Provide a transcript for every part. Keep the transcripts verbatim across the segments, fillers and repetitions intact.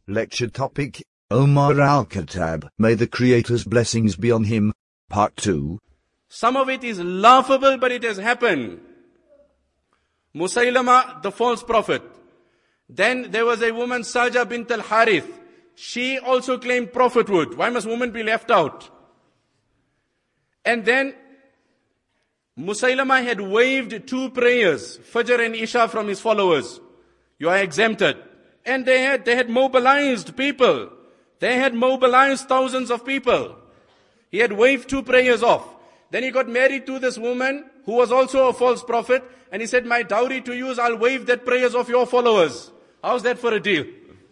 Lecture topic, Omar Al-Khattab, may the Creator's blessings be on him, Part two. Some of it is laughable, but it has happened. Musaylama, the false prophet. Then there was a woman, Saja bint al-Harith. She also claimed prophethood. Why must women be left out? And then Musaylama had waived two prayers, Fajr and Isha, from his followers. You are exempted. And they had, they had mobilized people. They had mobilized thousands of people. He had waived two prayers off. Then he got married to this woman who was also a false prophet. And he said, my dowry to you is I'll waive that prayers of your followers. How's that for a deal?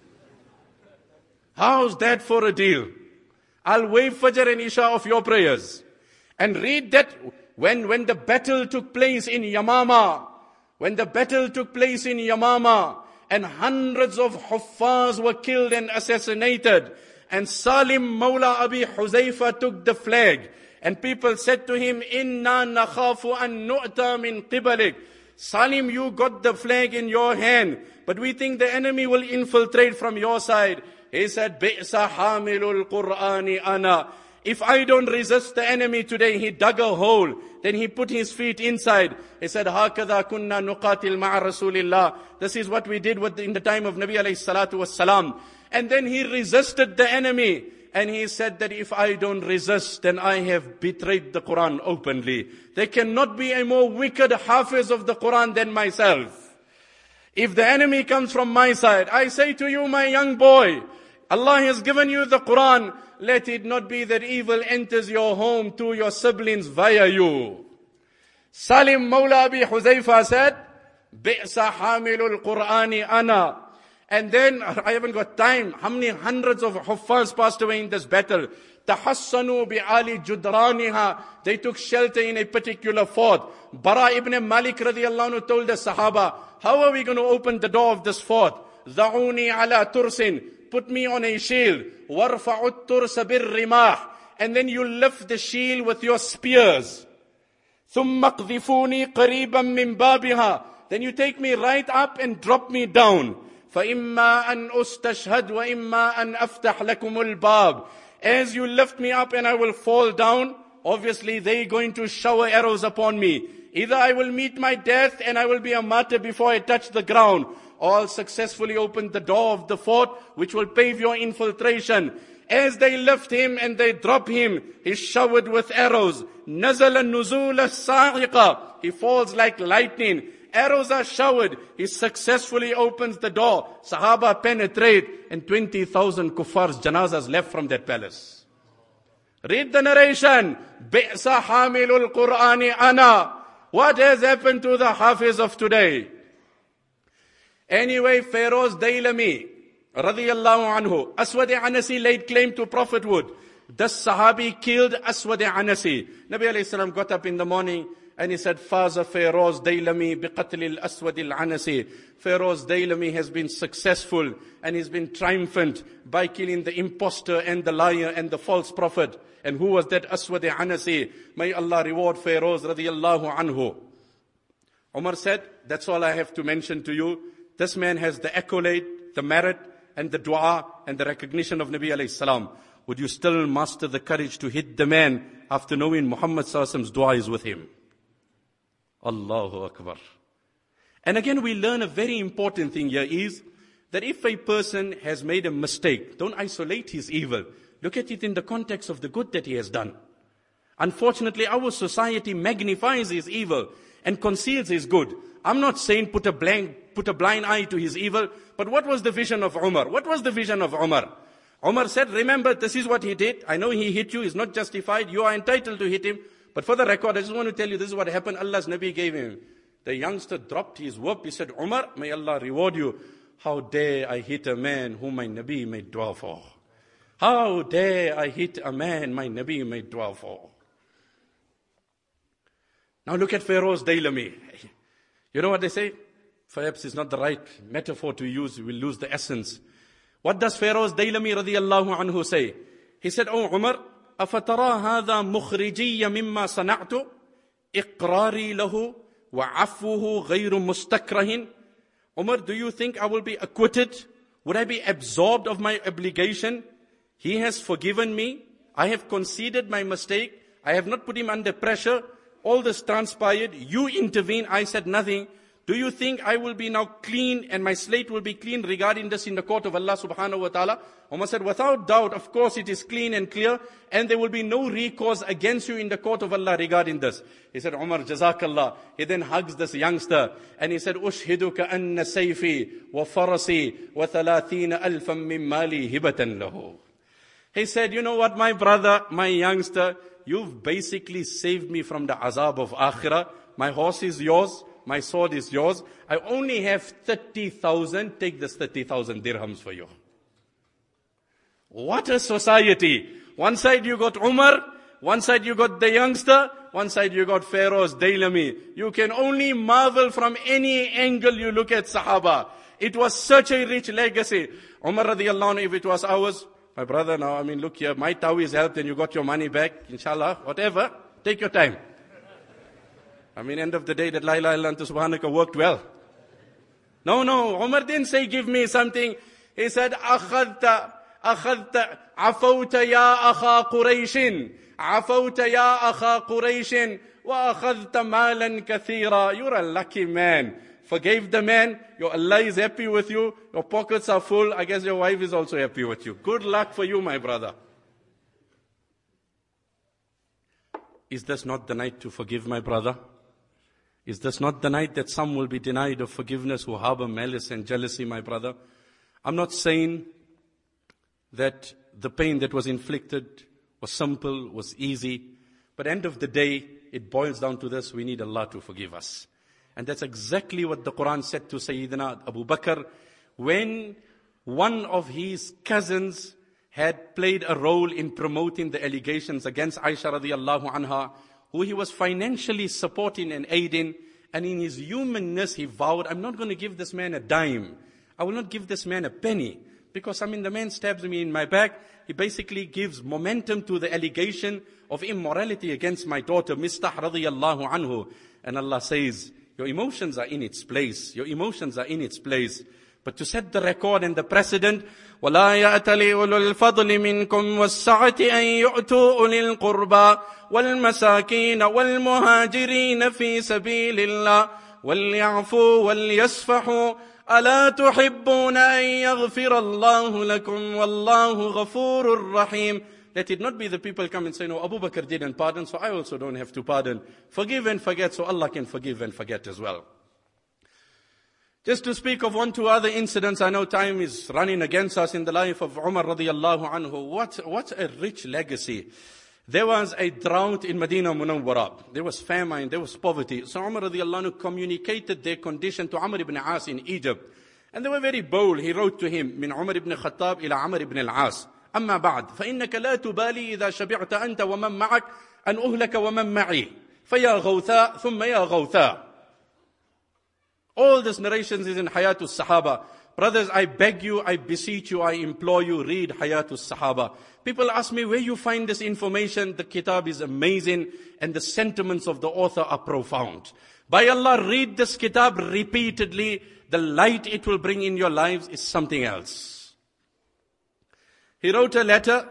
How's that for a deal? I'll waive Fajr and Isha of your prayers. And read that when, when the battle took place in Yamama. When the battle took place in Yamama. And hundreds of Huffaz were killed and assassinated. And Salim Mawla Abi Huzaifa took the flag. And people said to him, Inna nakhafu an nu'ta min qibalik. Salim, you got the flag in your hand, but we think the enemy will infiltrate from your side. He said, Bi'sa hamilul Qur'ani ana. If I don't resist the enemy today, he dug a hole. Then he put his feet inside. He said, Hakada kunna nuqatil ma'a Rasulillah. This is what we did with, in the time of Nabi alayhi salatu wassalam. And then he resisted the enemy. And he said that if I don't resist, then I have betrayed the Quran openly. There cannot be a more wicked hafiz of the Quran than myself. If the enemy comes from my side, I say to you, my young boy, Allah has given you the Quran. Let it not be that evil enters your home to your siblings via you. Salim Mawla Abi Huzaifa said, Bi'sa hamilul Qur'ani ana. And then, I haven't got time, how many hundreds of Huffaz passed away in this battle? Tahassanu bi'ali judraniha. They took shelter in a particular fort. Bara ibn Malik radiallahu anhu told the Sahaba, how are we going to open the door of this fort? Dha'uni ala tursin. Put me on a shield. Warfa'ut tursa birrimah. And then you lift the shield with your spears. Thumma qdhifuni qariban min babiha. Then you take me right up and drop me down. فَإِمَّا أَنْ أُسْتَشْهَدْ وَإِمَّا أَنْ أَفْتَحْ لَكُمُ الْبَابِ. As you lift me up and I will fall down, obviously they are going to shower arrows upon me. Either I will meet my death and I will be a martyr before I touch the ground, or I'll successfully open the door of the fort which will pave your infiltration. As they lift him and they drop him, he's showered with arrows. نَزَلَ النُّزُولَ السَّاعِقَةِ. He falls like lightning. Arrows are showered. He successfully opens the door. Sahaba penetrate, and twenty thousand kuffars janazas left from that palace. Read the narration. Bi'sa hamilul Qur'ani ana. What has happened to the Hafiz of today? Anyway, Pharaoh's Daylami, radiyallahu anhu, Aswad Anasi laid claim to prophethood. The Sahabi killed Aswad Anasi. Nabi alayhi salam got up in the morning, and he said, Faza Pharaoh's Daylami biqatl al-Aswad al-Anasi. Pharaoh's Daylami has been successful and he's been triumphant by killing the impostor and the liar and the false prophet. And who was that Aswad al-Anasi? May Allah reward Pharaoh's radiyallahu anhu. Umar said, that's all I have to mention to you. This man has the accolade, the merit, and the dua, and the recognition of Nabi alayhi salam. Would you still muster the courage to hit the man after knowing Muhammad sallallahu alaihi wasallam's dua is with him? Allahu Akbar. And again, we learn a very important thing here is that if a person has made a mistake, don't isolate his evil. Look at it in the context of the good that he has done. Unfortunately, our society magnifies his evil and conceals his good. I'm not saying put a blank, put a blind eye to his evil, but what was the vision of Umar? What was the vision of Umar? Umar said, remember, this is what he did. I know he hit you, he's not justified. You are entitled to hit him. But for the record, I just want to tell you, this is what happened. Allah's Nabi gave him. The youngster dropped his whip. He said, Umar, may Allah reward you. How dare I hit a man whom my Nabi made dua for? How dare I hit a man my Nabi made dua for? Now look at Pharaoh's Daylami. You know what they say? Perhaps it's not the right metaphor to use. We will lose the essence. What does Pharaoh's Daylami radiyallahu anhu say? He said, Oh Umar, أفترى هذا مخرجي مما صنعت إقراري له وعفوه غير مستكره. Umar, do you think I will be acquitted Would I be absorbed of my obligation? He has forgiven me. I have conceded my mistake. I have not put him under pressure. All this transpired. You intervene. I said nothing. Do you think I will be now clean and my slate will be clean regarding this in the court of Allah subhanahu wa ta'ala? Umar said, without doubt, of course it is clean and clear, and there will be no recourse against you in the court of Allah regarding this. He said, Umar, Jazakallah. He then hugs this youngster and he said, Ushhiduka anna sayfi wa farasi wa thalathina alfam min mali hibatan lahu. He said, you know what, my brother, my youngster, you've basically saved me from the azab of akhirah. My horse is yours. My sword is yours. I only have thirty thousand. Take this thirty thousand dirhams for you. What a society. One side you got Umar. One side you got the youngster. One side you got Pharaoh's Dailami. You can only marvel from any angle you look at Sahaba. It was such a rich legacy. Umar radiallahu anhu, if it was ours, my brother now, I mean, look here, my Tawiz helped and you got your money back. Inshallah, whatever. Take your time. I mean, end of the day, that La ilaha illa anta subhanaka worked well. No, no, Umar didn't say, give me something. He said, أخذت, أخذت, عفوت يا أخا قريش, عفوت يا أخا قريش, وأخذت مالا كثيرا. You're a lucky man. Forgave the man. Your Allah is happy with you. Your pockets are full. I guess your wife is also happy with you. Good luck for you, my brother. Is this not the night to forgive, my brother? Is this not the night that some will be denied of forgiveness who harbor malice and jealousy, my brother? I'm not saying that the pain that was inflicted was simple, was easy. But end of the day, it boils down to this: we need Allah to forgive us. And that's exactly what the Quran said to Sayyidina Abu Bakr when one of his cousins had played a role in promoting the allegations against Aisha radiallahu anha, who he was financially supporting and aiding. And in his humanness, he vowed, I'm not going to give this man a dime. I will not give this man a penny. Because, I mean, the man stabs me in my back. He basically gives momentum to the allegation of immorality against my daughter, Mistah radiallahu anhu. And Allah says, your emotions are in its place. Your emotions are in its place. But to set the record and the precedent, وَلَا يَأْتَلِ أُولُو الْفَضْلِ مِنْكُمْ وَالسَّعَةِ أَنْ يُؤْتُوا أُولِي الْقُرْبَى وَالْمَسَاكِينَ وَالْمُهَاجِرِينَ فِي سَبِيلِ اللَّهِ وَلْيَعْفُوا وَلْيَصْفَحُوا أَلَا تُحِبُّونَ أَنْ يَغْفِرَ اللَّهُ لَكُمْ وَاللَّهُ غَفُورٌ رَحِيمٌ. Let it not be the people come and say, no, Abu Bakr didn't pardon, so I also don't have to pardon. Forgive and forget, so Allah can forgive and forget as well. Just to speak of one, two other incidents, I know time is running against us in the life of Umar radiallahu anhu. What, what a rich legacy. There was a drought in Medina Munawwara. There was famine, there was poverty. So Umar radiallahu anhu communicated their condition to Amr ibn As in Egypt. And they were very bold. He wrote to him, من عمر ibn Khattab إلى عمر ibn al-As. أما بعد فإنك لا تبالي إذا شبعت أنت ومن معك أن أهلك ومن معي فيا غوثاء ثم يا غوثاء. All these narrations is in Hayatus Sahaba. Brothers, I beg you, I beseech you, I implore you, read Hayatus Sahaba. People ask me where you find this information. The kitab is amazing and the sentiments of the author are profound. By Allah, read this kitab repeatedly. The light it will bring in your lives is something else. He wrote a letter.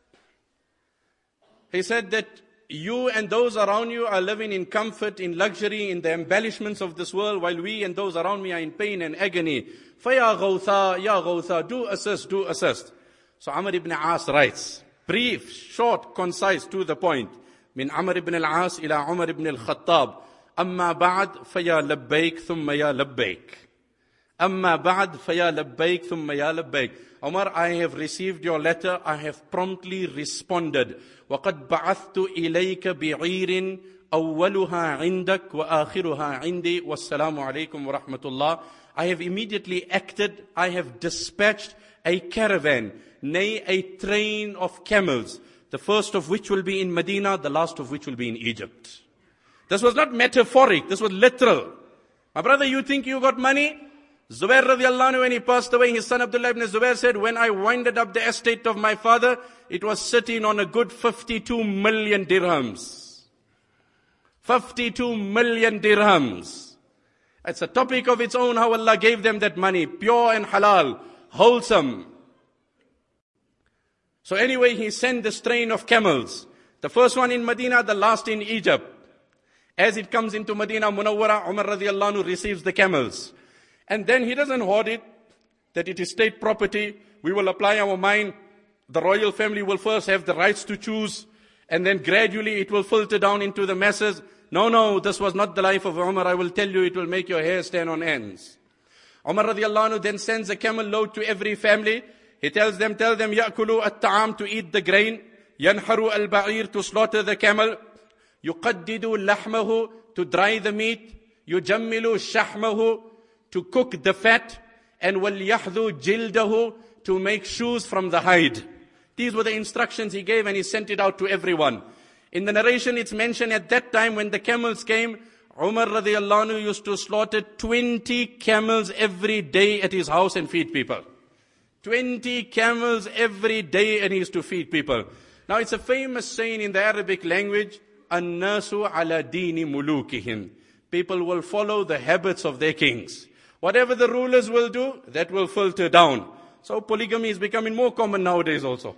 He said that you and those around you are living in comfort, in luxury, in the embellishments of this world, while we and those around me are in pain and agony. فَيَا غَوْثَا يَا غَوْثَا. Do assist, do assist. So Amr ibn As writes, brief, short, concise, to the point. من عمر ibn al-As إلى عمر ibn al-Khattab. أما بعد فيا لبيك ثم يا لبيك. أما بعد فيا لبيك ثم يا لبيك. Umar, I have received your letter. I have promptly responded. وَقَدْ بَعَثْتُ إِلَيْكَ بِعِيرٍ أَوَّلُهَا عِنْدَكَ وَآخِرُهَا عِنْدِي وَالسَّلَامُ عَلَيْكُمْ وَرَحْمَةُ اللَّهِ. I have immediately acted. I have dispatched a caravan, nay, a train of camels, the first of which will be in Medina, the last of which will be in Egypt. This was not metaphoric. This was literal. My brother, you think you got money? Zubair radiallahu anhu, when he passed away, his son Abdullah ibn Zubair said, when I winded up the estate of my father, it was sitting on a good fifty-two million dirhams. fifty-two million dirhams. It's a topic of its own how Allah gave them that money, pure and halal. wholesome. So anyway, he sent this train of camels. The first one in Medina, the last in Egypt. As it comes into Medina Munawwara, Umar radiallahu anhu receives the camels. And then he doesn't hoard it, that it is state property. We will apply our mind. The royal family will first have the rights to choose. And then gradually it will filter down into the masses. No, no, this was not the life of Umar. I will tell you, it will make your hair stand on ends. Umar radiallahu anhu then sends a camel load to every family. He tells them, tell them, يَأْكُلُوا الطَّعَامِ, to eat the grain. يَنْحَرُوا الْبَعِيرِ, to slaughter the camel. يُقَدِّدُوا لَحْمَهُ, to dry the meat. يُجَمِّلُوا شَحْمَهُ, to cook the fat. And وَلْيَحْذُوا جِلْدَهُ, to make shoes from the hide. These were the instructions he gave, and he sent it out to everyone. In the narration it's mentioned at that time when the camels came, Umar radiallahu anhu used to slaughter twenty camels every day at his house and feed people. twenty camels every day, and he used to feed people. Now it's a famous saying in the Arabic language, "An-nasu ala dini mulukihim." People will follow the habits of their kings. Whatever the rulers will do, that will filter down. So polygamy is becoming more common nowadays also.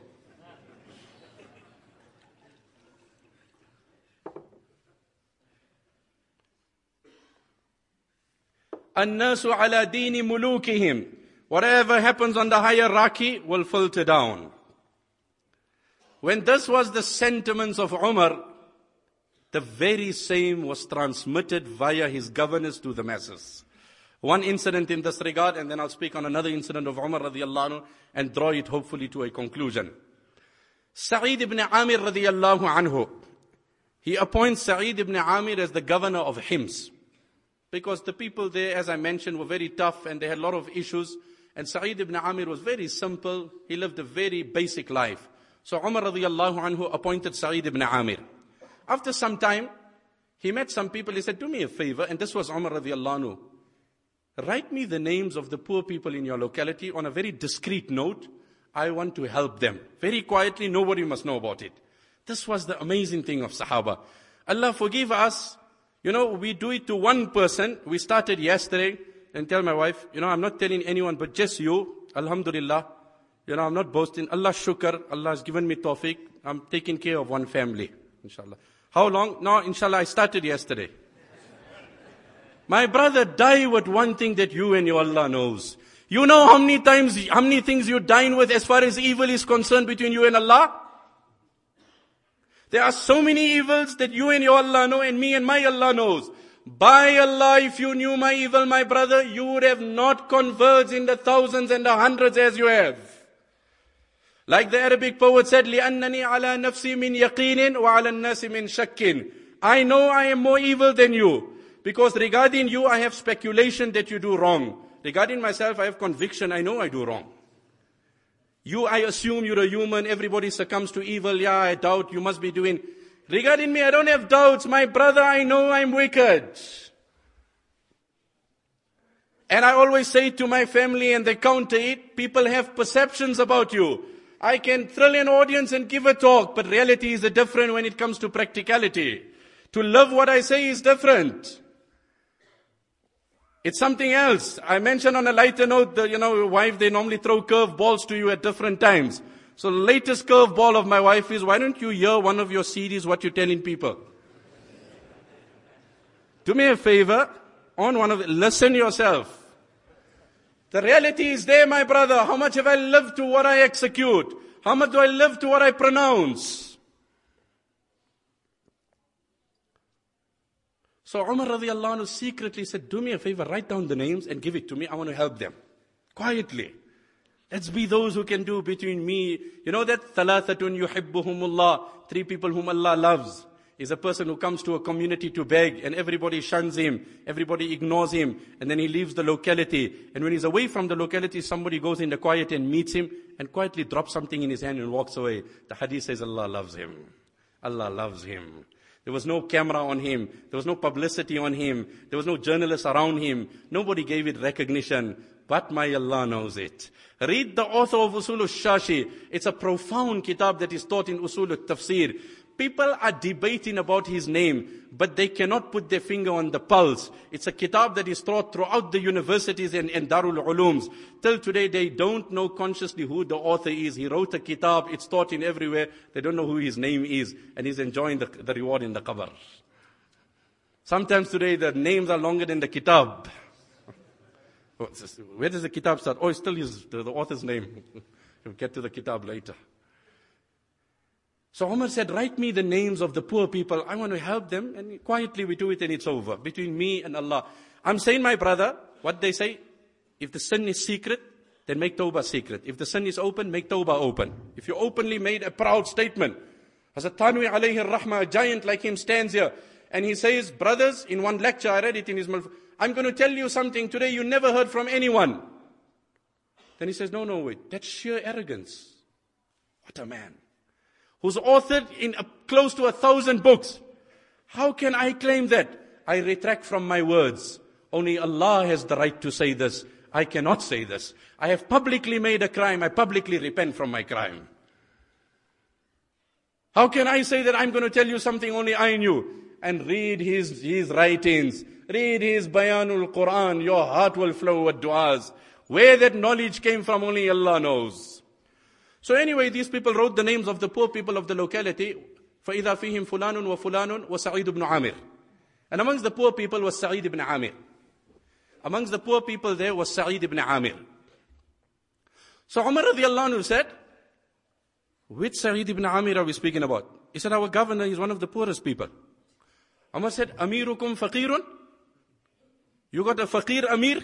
An-nasu ala dini mulukihim. Whatever happens on the hierarchy will filter down. When this was the sentiments of Umar, the very same was transmitted via his governors to the masses. One incident in this regard, and then I'll speak on another incident of Umar radiallahu anhu and draw it hopefully to a conclusion. Sa'id ibn Amir radiallahu anhu, he appoints Sa'id ibn Amir as the governor of Hims. Because the people there, as I mentioned, were very tough and they had a lot of issues. And Sa'id ibn Amir was very simple. He lived a very basic life. So Umar radiallahu anhu appointed Sa'id ibn Amir. After some time, he met some people. He said, do me a favor. And this was Umar radiallahu anhu. Write me the names of the poor people in your locality on a very discreet note. I want to help them. Very quietly, nobody must know about it. This was the amazing thing of Sahaba. Allah forgive us. You know, we do it to one person. We started yesterday and tell my wife, you know, I'm not telling anyone but just you. Alhamdulillah. You know, I'm not boasting. Allah shukr. Allah has given me tawfiq. I'm taking care of one family. Inshallah. How long? No, inshallah, I started yesterday. My brother, die with one thing that you and your Allah knows. You know how many times, how many things you dine with as far as evil is concerned between you and Allah? There are so many evils that you and your Allah know and me and my Allah knows. By Allah, if you knew my evil, my brother, you would have not converged in the thousands and the hundreds as you have. Like the Arabic poet said, لِأَنَّنِي عَلَى نَفْسِي مِنْ يَقِينٍ وَعَلَى النَّاسِ مِنْ شَكٍّ. I know I am more evil than you. Because regarding you, I have speculation that you do wrong. Regarding myself, I have conviction, I know I do wrong. You, I assume you're a human, everybody succumbs to evil, yeah, I doubt, you must be doing. Regarding me, I don't have doubts, my brother, I know I'm wicked. And I always say to my family, and they counter it, people have perceptions about you. I can thrill an audience and give a talk, but reality is different when it comes to practicality. To live what I say is different. It's something else. I mentioned on a lighter note that, you know, your wife, they normally throw curve balls to you at different times. So the latest curve ball of my wife is, why don't you hear one of your C Ds what you're telling people? Do me a favor, on one of it, listen yourself. The reality is there, my brother. How much have I lived to what I execute? How much do I live to what I pronounce? So Umar radiallahu anhu secretly said, do me a favor, write down the names and give it to me. I want to help them. Quietly. Let's be those who can do between me. You know that? Thalathatun yuhibbuhumullah. Three people whom Allah loves. Is a person who comes to a community to beg and everybody shuns him. Everybody ignores him. And then he leaves the locality. And when he's away from the locality, somebody goes in the quiet and meets him and quietly drops something in his hand and walks away. The hadith says Allah loves him. Allah loves him. There was no camera on him. There was no publicity on him. There was no journalists around him. Nobody gave it recognition. But my Allah knows it. Read the author of Usul al-Shashi. It's a profound kitab that is taught in Usul al-Tafsir. People are debating about his name, but they cannot put their finger on the pulse. It's a kitab that is taught throughout the universities and, and Darul Ulooms. Till today, they don't know consciously who the author is. He wrote a kitab, it's taught in everywhere. They don't know who his name is, and he's enjoying the, the reward in the qabr. Sometimes today, the names are longer than the kitab. Where does the kitab start? Oh, it's still his, the, the author's name. We'll get to the kitab later. So Umar said, write me the names of the poor people. I want to help them. And quietly we do it and it's over. Between me and Allah. I'm saying, my brother, what they say, if the sin is secret, then make tawbah secret. If the sin is open, make tawbah open. If you openly made a proud statement, Hazrat Thanwi alayhi rahmah, a giant like him stands here, and he says, brothers, in one lecture, I read it in his mouth, I'm going to tell you something today you never heard from anyone. Then he says, no, no, wait, that's sheer arrogance. What a man. Who's authored in a, close to a thousand books. How can I claim that? I retract from my words. Only Allah has the right to say this. I cannot say this. I have publicly made a crime. I publicly repent from my crime. How can I say that I'm going to tell you something only I knew? And read his, his writings. Read his Bayanul Quran. Your heart will flow with du'as. Where that knowledge came from, only Allah knows. So anyway, these people wrote the names of the poor people of the locality. فَإِذَا فِيهِمْ فُلَانٌ وَفُلَانٌ وَسَعِيدُ بْنُ عَامِرٍ. And amongst the poor people was Sa'id ibn Amir. Amongst the poor people there was Sa'id ibn Amir. So Umar radiallahu anhu said, which Sa'id ibn Amir are we speaking about? He said, our governor is one of the poorest people. Umar said, Amirukum faqirun? You got a faqir Amir?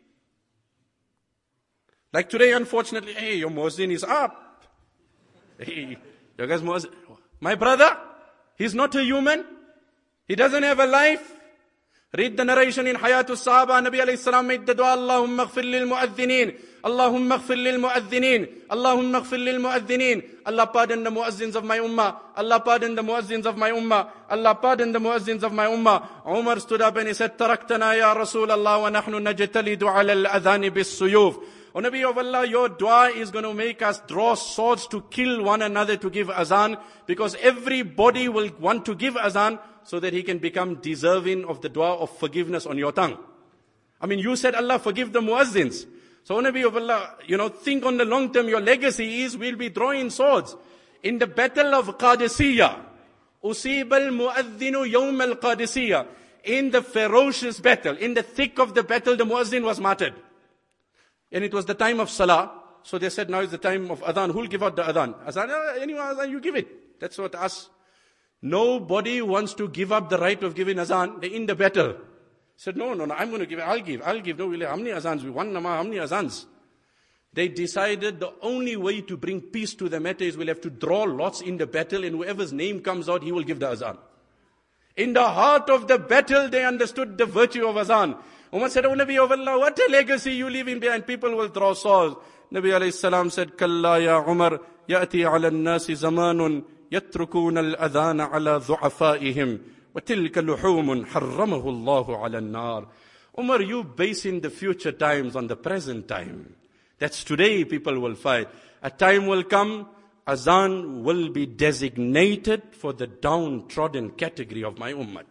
Like today, unfortunately, hey, your muezzin is up. Hey, your guys muezzin. My brother, he's not a human. He doesn't have a life. Read the narration in Hayatul Sahaba. Nabi alayhi salam made the dua, Allahumma ghfir lil mu'adhdhinin. Allahumma ghfir lil mu'adhdhinin. Allahumma ghfir lil mu'adhdhinin. Allah pardon the muazzins of my ummah. Allah pardon the muazzins of my ummah. Allah pardon the muazzins of my ummah. Umar stood up and he said, Taraktana ya Rasul Allah wa nahnu najtalidu ala al-adhani bis-suyuf. O Nabi of Allah, your dua is going to make us draw swords to kill one another to give azan, because everybody will want to give azan so that he can become deserving of the dua of forgiveness on your tongue. I mean, you said, Allah, forgive the muazzins. So, O Nabi of Allah, you know, think on the long term, your legacy is, we'll be drawing swords. In the battle of Qadisiyah, Usib al-mu'adhdhinu yawm al-Qadisiyah, in the ferocious battle, in the thick of the battle, the muazzin was martyred. And it was the time of Salah. So they said, now is the time of Adhan. Who'll give out the Adhan? Azan, anyone Adhan, you give it. That's what us. Nobody wants to give up the right of giving Azan. They're in the battle. Said, no, no, no, I'm going to give it. I'll give, I'll give. No, we'll, how many Azans? We one namaz, how many Azans? They decided the only way to bring peace to the matter is we'll have to draw lots in the battle, and whoever's name comes out, he will give the Azan. In the heart of the battle, they understood the virtue of Azan. Umar said, O Nabi of Allah, what a legacy you leaving behind. People will draw swords. Nabi alayhi salam said, Kalla ya Umar, ya'ti ala an-nasi zamanun, yatrukuna al-adhana ala dhu'afaihim, wa tilka luhumun harramahu Allahu ala an-nar. Umar, you basing the future times on the present time. That's today people will fight. A time will come, azan will be designated for the downtrodden category of my ummah.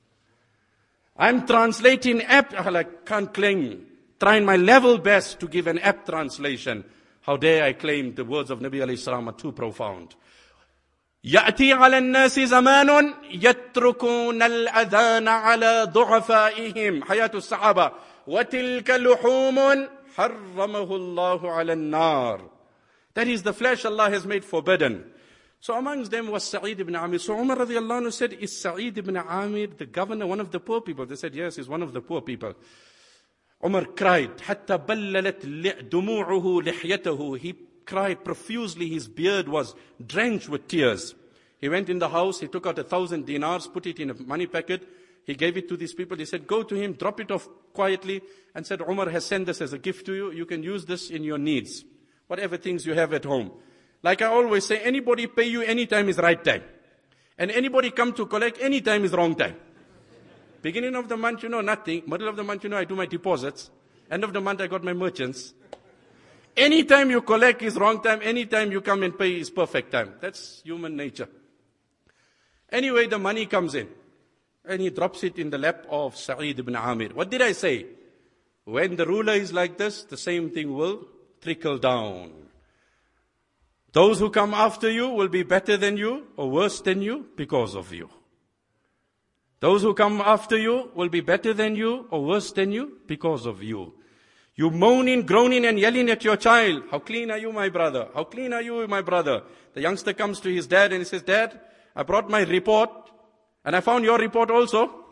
I'm translating apt, I can't claim, trying my level best to give an apt translation. How dare I claim the words of Nabi alayhi salam are too profound. يأتي على الناس زمان يتركون الأذان على ضعفائهم حياة الصحابة وتلك لحوم حرمه الله على النار. That is the flesh Allah has made forbidden. So amongst them was Sa'id ibn Amir. So Umar radiallahu anhu said, is Sa'id ibn Amir the governor, one of the poor people? They said, yes, he's one of the poor people. Umar cried, حتى بللت دموعه لحيته. He cried profusely, his beard was drenched with tears. He went in the house, he took out a thousand dinars, put it in a money packet, he gave it to these people. He said, go to him, drop it off quietly, and said, Umar has sent this as a gift to you. You can use this in your needs, whatever things you have at home. Like I always say, anybody pay you anytime is right time. And anybody come to collect anytime is wrong time. Beginning of the month, you know nothing. Middle of the month, you know I do my deposits. End of the month, I got my merchants. Anytime you collect is wrong time. Anytime you come and pay is perfect time. That's human nature. Anyway, the money comes in. And he drops it in the lap of Sa'id ibn Amir. What did I say? When the ruler is like this, the same thing will trickle down. Those who come after you will be better than you or worse than you because of you. Those who come after you will be better than you or worse than you because of you. You moaning, groaning and yelling at your child. How clean are you, my brother? How clean are you, my brother? The youngster comes to his dad and he says, Dad, I brought my report and I found your report also.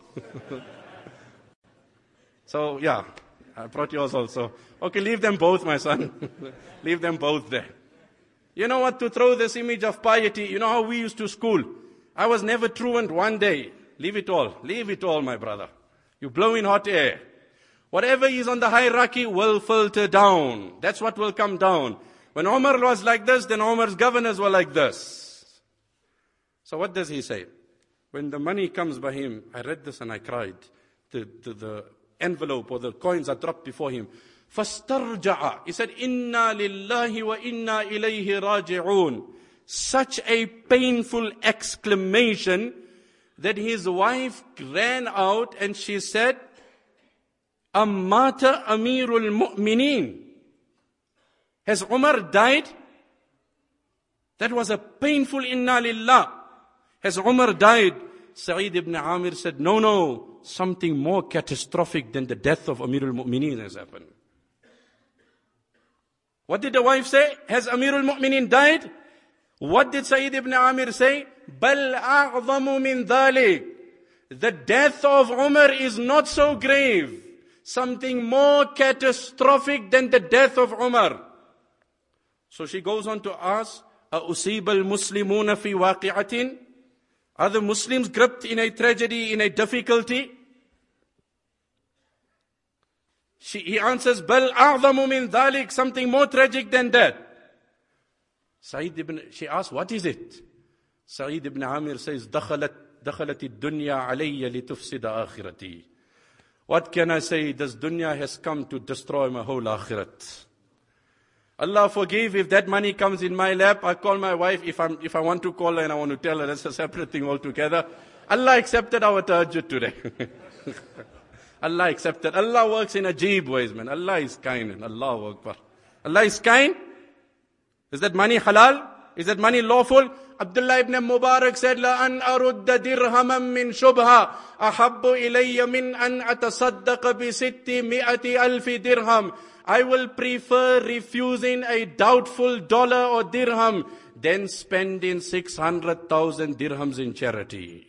So, yeah, I brought yours also. Okay, leave them both, my son. Leave them both there. You know what, to throw this image of piety, you know how we used to school. I was never truant one day. Leave it all. Leave it all, my brother. You blow in hot air. Whatever is on the hierarchy will filter down. That's what will come down. When Umar was like this, then Umar's governors were like this. So what does he say? When the money comes by him, I read this and I cried. The, the, the envelope or the coins are dropped before him. فَاسْتَرْجَعَ He said, إِنَّا لِلَّهِ وَإِنَّا إِلَيْهِ رَاجِعُونَ Such a painful exclamation that his wife ran out and she said, Ammata Amirul Mu'mineen. Has Umar died? That was a painful inna lillah. Has Umar died? Sa'id ibn Amir said, no, no, something more catastrophic than the death of Amirul Mu'mineen has happened. What did the wife say? Has Amirul Mu'mineen died? What did Sa'id ibn Amir say? Bal a'zamu min dhalik. The death of Umar is not so grave. Something more catastrophic than the death of Umar. So she goes on to ask, أَأُصِيبَ الْمُسْلِمُونَ فِي وَاقِعَةٍ Are the Muslims gripped in a tragedy, in a difficulty? She, he answers, بَلْ أَعْظَمُ مِنْ ذَلِكَ Something more tragic than that. Sa'id ibn, she asks, what is it? Sa'id ibn Amir says, دَخَلَتْ دَخَلَتِ الدُّنْيَا عَلَيَّ لِتُفْسِدَ آخِرَتِي What can I say? This dunya has come to destroy my whole akhirat. Allah forgive if that money comes in my lap. I call my wife if I'm if I want to call her and I want to tell her. That's a separate thing altogether. Allah accepted our tahajjud today. Allah accepted. Allah works in ajeeb ways, man. Allah is kind. And Allahu Akbar. Allah is kind. Is that money halal? Is that money lawful? Abdullah ibn Mubarak said, La an arudda dirhaman min shubha ahabbu ilayya min an atasaddaqa bi sitti mi'ati alfi dirham. I will prefer refusing a doubtful dollar or dirham than spending six hundred thousand dirhams in charity.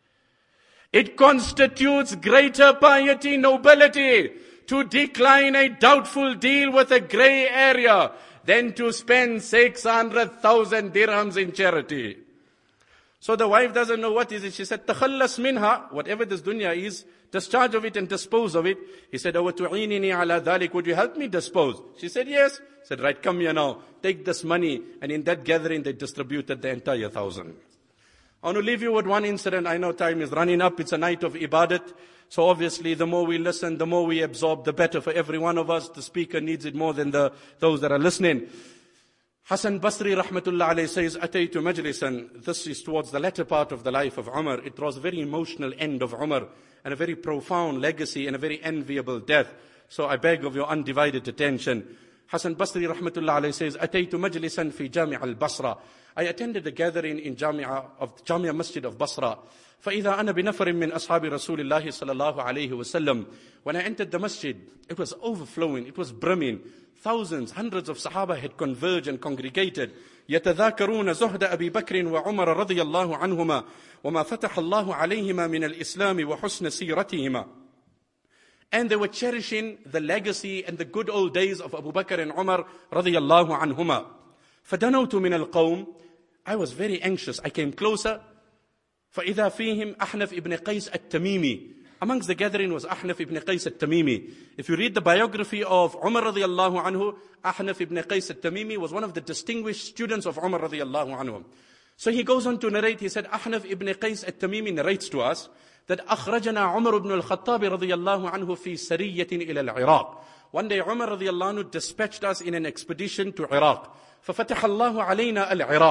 It constitutes greater piety, nobility, to decline a doubtful deal with a gray area than to spend six hundred thousand dirhams in charity. So the wife doesn't know what is it. She said, تَخَلَّصْ مِنْهَا Whatever this dunya is, discharge of it and dispose of it. He said, أَوَتُعِينِنِي عَلَى ذَلِكَ Would you help me dispose? She said, yes. He said, right, come here now. Take this money. And in that gathering, they distributed the entire thousand. I want to leave you with one incident. I know time is running up. It's a night of ibadat. So obviously, the more we listen, the more we absorb, the better for every one of us. The speaker needs it more than the those that are listening. Hassan Basri rahmatullah alayhi says, Ataytu majlisan. This is towards the latter part of the life of Umar. It was a very emotional end of Umar and a very profound legacy and a very enviable death. So I beg of your undivided attention. Hassan Basri rahmatullah alayhi says, Ataytu majlisan fi Jami' al-Basra. I attended a gathering in Jamia of Jamia Masjid of Basra. فإذا أنا بنفر من أصحاب رسول الله صلى الله عليه وسلم. When I entered the masjid, it was overflowing, it was brimming. Thousands, hundreds of Sahaba had converged and congregated. يتذاكرون زهد أبي بكر وعمر رضي الله عنهما وما فتح الله عليهما من الإسلام وحسن سيرتهما. And they were cherishing the legacy and the good old days of Abu Bakr and Umar رضي الله عنهما. فدنوت من القوم. I was very anxious. I came closer. فإذا فيهم أحنف ibn Qais al-Tamimi. Amongst the gathering was Ahnaf ibn Qais al-Tamimi. If you read the biography of Umar radiyallahu anhu, Ahnaf ibn Qais al-Tamimi was one of the distinguished students of Umar radiyallahu anhu. So he goes on to narrate, he said, Ahnaf ibn Qais al-Tamimi narrates to us that أخرجنا عمر بن الخطاب رضي الله عنه في سرية إلى العراق. One day Umar radiyallahu anhu dispatched us in an expedition to Iraq. ففتح الله علينا العراق.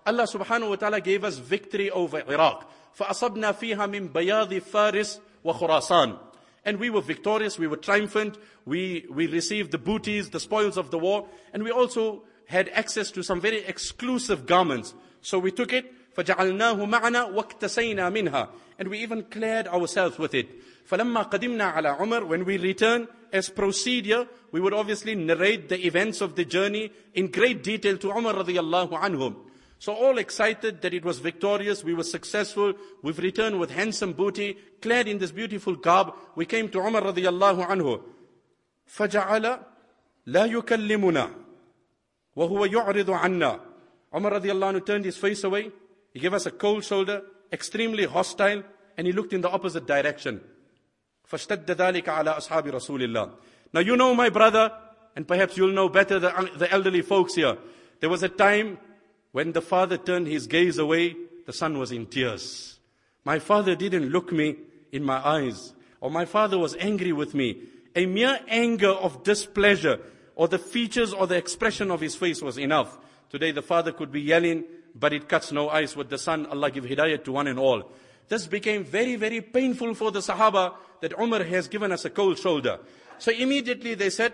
Allah subhanahu wa ta'ala gave us victory over Iraq. فَأَصَبْنَا فِيهَا مِنْ بَيَاضِ فَارِسِ وَخُرَاسَانِ. And we were victorious, we were triumphant, we, we received the booties, the spoils of the war, and we also had access to some very exclusive garments. So we took it, فَجَعَلْنَاهُ مَعَنَا وَاكْتَسَيْنَا مِنْهَا. And we even clad ourselves with it. فَلَمَّا قَدِمْنَا عَلَى عُمَرٍ. When we return, as procedure, we would obviously narrate the events of the journey in great detail to Umar radiallahu anhum. So all excited that it was victorious, we were successful, we've returned with handsome booty, clad in this beautiful garb. We came to Umar radiallahu anhu. فَجَعَلَ لَا يُكَلِّمُنَا وَهُوَ يُعْرِضُ عَنَّا. Umar radiallahu anhu turned his face away. He gave us a cold shoulder, extremely hostile, and he looked in the opposite direction. فَاشْتَدَّ ذَلِكَ عَلَىٰ أَصْحَابِ رَسُولِ اللَّهِ. Now you know, my brother, and perhaps you'll know better the, the elderly folks here. There was a time when the father turned his gaze away, the son was in tears. My father didn't look me in my eyes, or my father was angry with me. A mere anger of displeasure, or the features or the expression of his face was enough. Today the father could be yelling, but it cuts no ice with the son. Allah give hidayah to one and all. This became very, very painful for the Sahaba that Umar has given us a cold shoulder. So immediately they said,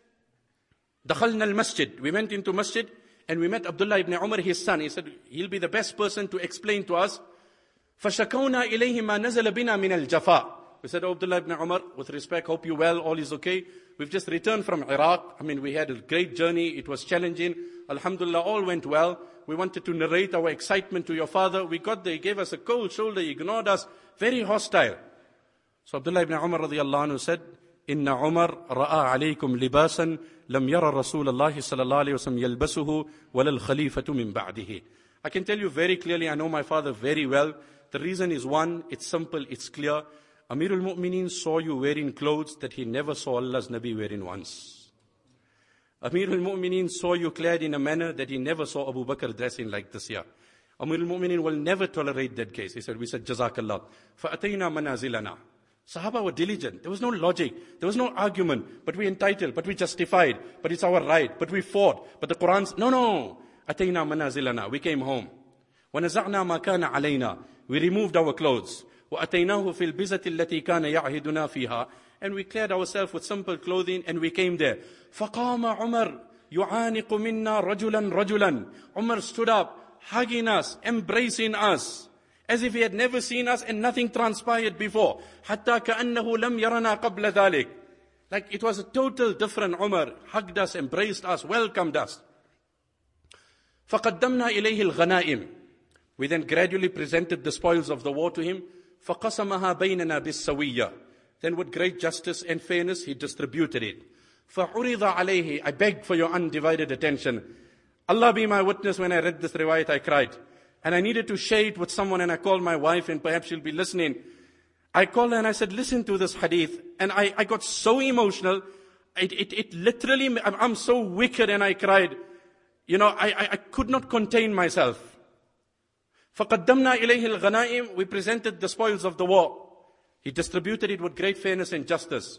دخلنا المسجد. We went into masjid and we met Abdullah ibn Umar, his son. He said, he'll be the best person to explain to us. فَشَكَوْنَا إِلَيْهِ مَا نَزَلَ بِنَا مِنَ الْجَفَاءِ. We said, oh, Abdullah ibn Umar, with respect, hope you well, all is okay. We've just returned from Iraq. I mean, we had a great journey. It was challenging. Alhamdulillah, all went well. We wanted to narrate our excitement to your father. We got there, he gave us a cold shoulder, he ignored us, very hostile. So Abdullah ibn Umar radiallahu anhu said, Inna Umar ra'a alaykum libasan lam yara Rasulullah sallallahu alayhi wa sallam yalbasuhu walal khalifatu min ba'dihi. I can tell you very clearly, I know my father very well. The reason is one, it's simple, it's clear. Amirul Mu'mineen saw you wearing clothes that he never saw Allah's Nabi wearing once. Amirul Mu'mineen saw you clad in a manner that he never saw Abu Bakr dressing like this here. Amirul Mu'mineen will never tolerate that case. He said, we said, Jazakallah. فَأَتَيْنَا مَنَازِلَنَا. Sahaba were diligent. There was no logic. There was no argument. But we entitled. But we justified. But it's our right. But we fought. But the Quran's, no, no. أَتَيْنَا مَنَازِلَنَا. We came home. وَنَزَعْنَا مَا كَانَ عَلَيْنَا. We removed our clothes. وَأَتَيْنَاهُ فِي الْبِزَةِ الَّتِي كَانَ يَعْهِدُنَا فِيهَا. And we clad ourselves with simple clothing and we came there. فَقَامَ عُمَرْ يُعَانِقُ مِنَّا رَجُلًا رَجُلًا. Umar stood up, hugging us, embracing us, as if he had never seen us and nothing transpired before. حَتَّى كَأَنَّهُ لَمْ يَرَنَا قَبْلَ ذَلِكَ. Like it was a total different Umar. Hugged us, embraced us, welcomed us. فَقَدَّمْنَا إِلَيْهِ الْغَنَائِمِ. We then gradually presented the spoils of the war to him. فَقَسَمَهَا بَيْنَنَا بِالسَّوِيَّةِ. Then with great justice and fairness, he distributed it. فَعُرِضَ عَلَيْهِ. I beg for your undivided attention. Allah be my witness, when I read this riwayat, I cried. And I needed to share it with someone, and I called my wife, and perhaps she'll be listening. I called her and I said, listen to this hadith. And I, I got so emotional. It, it, it literally, I'm, I'm so wicked, and I cried. You know, I, I, I could not contain myself. فَقَدَّمْنَا إِلَيْهِ الْغَنَائِمِ. We presented the spoils of the war. He distributed it with great fairness and justice.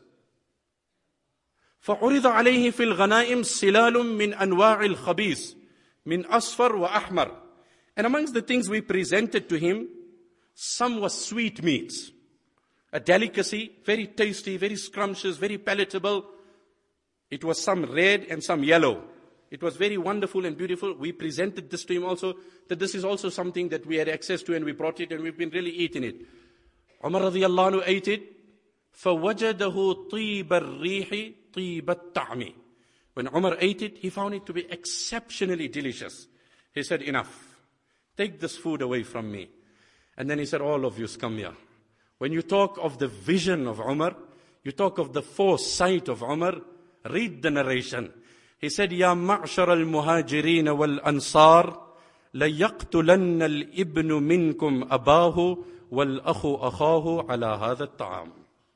فَعُرِضَ عَلَيْهِ فِي الْغَنَائِمِ سِلَالٌ مِّنْ أَنْوَاعِ الْخَبِيثِ مِنْ أَصْفَرْ وَأَحْمَرْ. And amongst the things we presented to him, some was sweet meats. A delicacy, very tasty, very scrumptious, very palatable. It was some red and some yellow. It was very wonderful and beautiful. We presented this to him also, that this is also something that we had access to, and we brought it and we've been really eating it. Umar radiallahu anhu ate it. فَوَجَدَهُ طِيبَ الرِّيحِ طِيبَ الطَّعْمِ. When Umar ate it, he found it to be exceptionally delicious. He said, enough. Take this food away from me. And then he said, all of you come here. When you talk of the vision of Umar, you talk of the foresight of Umar, read the narration. He said, يَا مَعْشَرَ الْمُهَاجِرِينَ وَالْأَنصَارِ لَيَقْتُلَنَّ الْإِبْنُ مِنْكُمْ أَبَاهُ وَالْأَخُ أَخَاهُ عَلَى هَذَا الطَّعَامِ.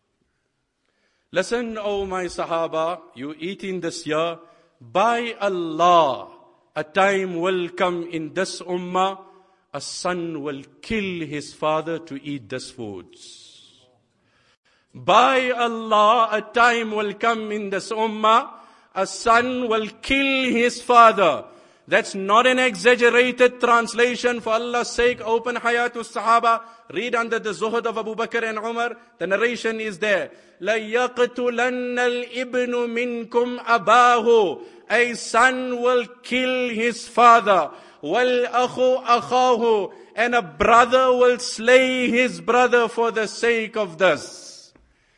Listen, O my Sahaba, you eating this year, by Allah, a time will come in this ummah, a son will kill his father to eat this food. By Allah, a time will come in this ummah, a son will kill his father. That's not an exaggerated translation. For Allah's sake, open Hayatus Sahaba. Read under the Zuhud of Abu Bakr and Umar. The narration is there. لَيَقْتُلَنَّ الْإِبْنُ مِنْكُمْ أَبَاهُ. A son will kill his father. وَالْأَخُ أَخَاهُ. And a brother will slay his brother for the sake of this.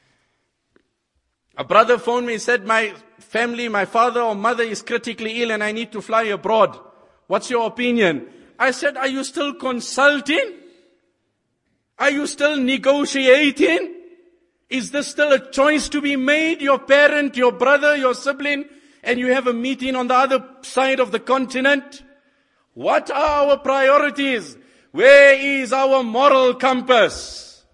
A brother phoned me and said, my family, my father or mother is critically ill and I need to fly abroad. What's your opinion? I said, are you still consulting? Are you still negotiating? Is this still a choice to be made? Your parent, your brother, your sibling, and you have a meeting on the other side of the continent? What are our priorities? Where is our moral compass?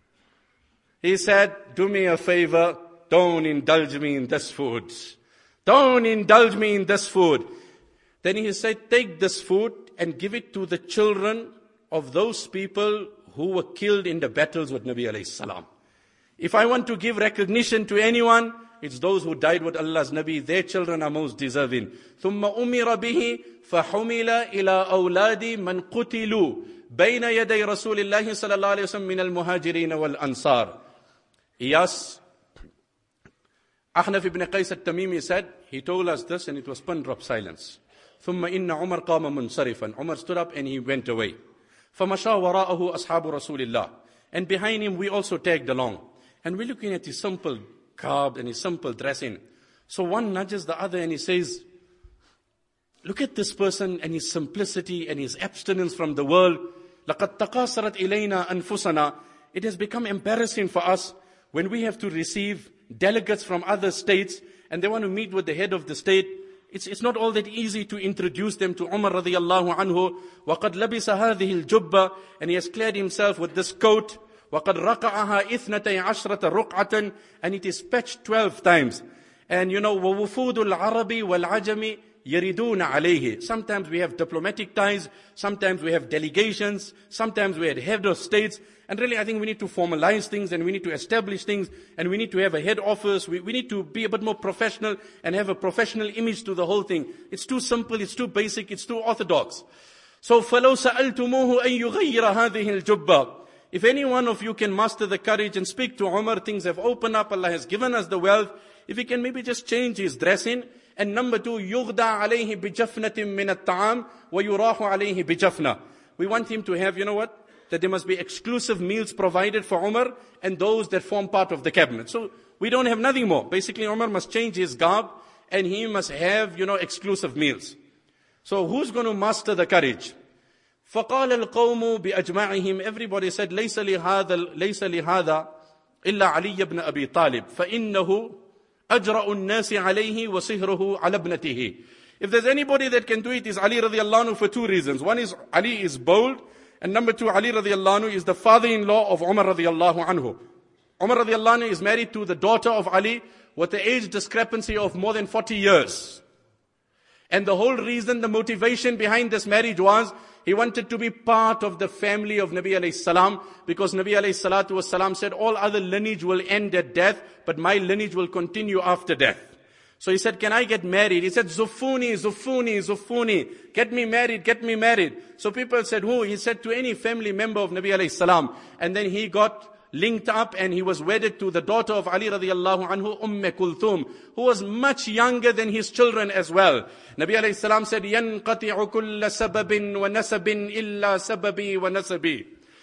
He said, do me a favor, don't indulge me in this food. Don't indulge me in this food. Then he said, take this food and give it to the children of those people who were killed in the battles with Nabi alayhi salam. If I want to give recognition to anyone, it's those who died with Allah's Nabi. Their children are most deserving. ثُمَّ أُمِرَ بِهِ فَحُمِلَ إِلَىٰ أَوْلَادِ مَنْ قُتِلُوا بَيْنَ يَدَيْ رَسُولِ اللَّهِ صَلَى اللَّهُ عَلَيْهِ وَسَلَّمَ مِنَ الْمُهَاجِرِينَ وَالْأَنصَارِ. Yes, Ahnaf ibn Qais al-Tamimi said, he told us this and it was pin drop silence. ثُمَّ إِنَّ عُمَرْ قَامَ مُنْصَرِفًا. Umar stood up and he went away. فَمَشَى وَرَاءَهُ أَصْحَابُ رَسُولِ اللَّهِ. And behind him we also tagged along. And we're looking at his simple garb and his simple dressing. So one nudges the other and he says, look at this person and his simplicity and his abstinence from the world. لَقَدْ تَقَاصَرَتْ إِلَيْنَا أَنفُسَنَا. It has become embarrassing for us when we have to receive delegates from other states and they want to meet with the head of the state. It's, it's not all that easy to introduce them to Umar radiyallahu anhu. وَقَدْ لَبِسَ هَذِهِ الْجُبَّةِ. And he has cleared himself with this coat. وَقَدْ رَقَعَهَا إِثْنَتَيْ عَشْرَةَ رُقْعَةً. And it is patched twelve times. And you know, وَوُفُودُ الْعَرَبِ وَالْعَجَمِ يَرِدُونَ عَلَيْهِ. Sometimes we have diplomatic ties. Sometimes we have delegations. Sometimes we have head of states. And really, I think we need to formalize things and we need to establish things and we need to have a head office. We, we need to be a bit more professional and have a professional image to the whole thing. It's too simple, it's too basic, it's too orthodox. So, فَلَوْ سَأَلْتُمُوهُ أَن يُغَيِّرَ هَذِهِ الْجُبَّةِ. If any one of you can muster the courage and speak to Umar, things have opened up, Allah has given us the wealth. If he can maybe just change his dressing. And number two, يُغْدَى عَلَيْهِ بِجَفْنَةٍ مِّنَ الطَّعَامِ وَيُرَاحُ عَلَيْهِ بِجَفْنَةٍ. We want him to have, you know what? That there must be exclusive meals provided for Umar and those that form part of the cabinet. So we don't have nothing more. Basically, Umar must change his garb and he must have, you know, exclusive meals. So who's going to muster the courage? فَقَالَ الْقَوْمُ بِأَجْمَعِهِمْ. Everybody said, لَيْسَ لِهَذَا لَيْسَ لِهَذَا إِلَّا عَلِيَّ بْنَ أَبِي طَالِبٍ فَإِنَّهُ أَجْرَأُ النَّاسِ عَلَيْهِ وَصِهْرُهُ عَلَى ابْنَتِهِ. If there's anybody that can do it, is Ali radiallahu anhu for two reasons. One is Ali is bold. And number two, Ali radiallahu anhu is the father-in-law of Umar radiallahu anhu. Umar radiallahu anhu is married to the daughter of Ali with the age discrepancy of more than forty years. And the whole reason, the motivation behind this marriage was, he wanted to be part of the family of Nabi alayhi salam, because Nabi alayhi salatu was salam said, all other lineage will end at death, but my lineage will continue after death. So he said, can I get married? He said, Zufuni, Zufuni, Zufuni. Get me married, get me married. So people said, who? He said, to any family member of Nabi alayhi salam. And then he got linked up and he was wedded to the daughter of Ali radiallahu anhu, Umm Kulthum, who was much younger than his children as well. Nabi alayhi salam said, يَنْقَطِعُ كُلَّ سَبَبٍ وَنَسَبٍ إِلَّا سَبَبِي وَنَسَبِي.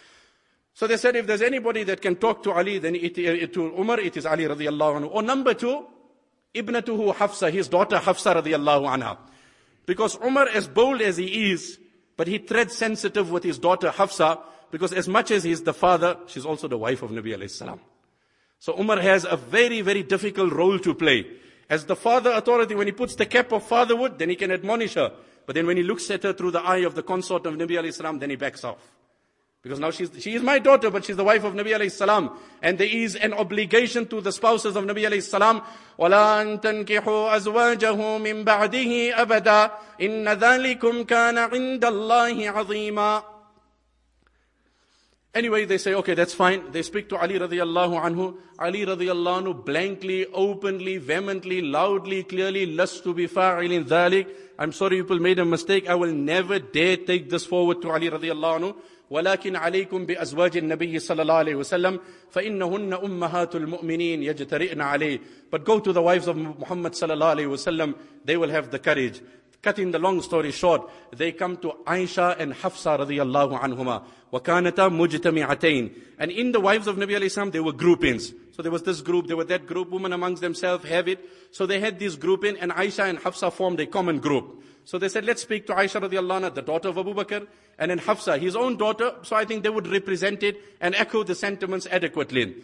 So they said, if there's anybody that can talk to Ali, then it, it, to Umar, it is Ali radiallahu anhu. Or number two, Ibnatuhu Hafsa, his daughter Hafsa radiallahu anha. Because Umar, as bold as he is, but he treads sensitive with his daughter Hafsa, because as much as he's the father, she's also the wife of Nabi alayhi salam. So Umar has a very, very difficult role to play. As the father authority, when he puts the cap of fatherhood, then he can admonish her. But then when he looks at her through the eye of the consort of Nabi alayhi salam, then he backs off. Because now she's, she is my daughter, but she's the wife of Nabi alayhi salam. And there is an obligation to the spouses of Nabi alayhi salam. وَلَا أَن تَنْكِحُوا أَزْوَاجَهُ مِن بَعْدِهِ أَبَدًا إِنَّ ذَلِكُمْ كَانَ عِندَ اللَّهِ عَظِيمًا. Anyway, they say, okay, that's fine. They speak to Ali radiallahu anhu. Ali radiallahu anhu blankly, openly, vehemently, loudly, clearly, lastu bi fa'ilin dhalik. I'm sorry, people made a mistake. I will never dare take this forward to Ali radiallahu anhu. ولكن عليكم بأزواج النبي صلى الله عليه وسلم فإنهن أمهات المؤمنين يجترئن عليه. But go to the wives of Muhammad صلى الله عليه وسلم, they will have the courage. Cutting the long story short, they come to Aisha and Hafsa radiallahu anhuma. وَكَانَتَا مُجْتَمِعَتَيْن. And in the wives of Nabi alayhi salam, there were groupings. So there was this group, there was that group, women amongst themselves have it. So they had this grouping, and Aisha and Hafsa formed a common group. So they said, let's speak to Aisha radiallahu anha, the daughter of Abu Bakr, and then Hafsa, his own daughter. So I think they would represent it and echo the sentiments adequately.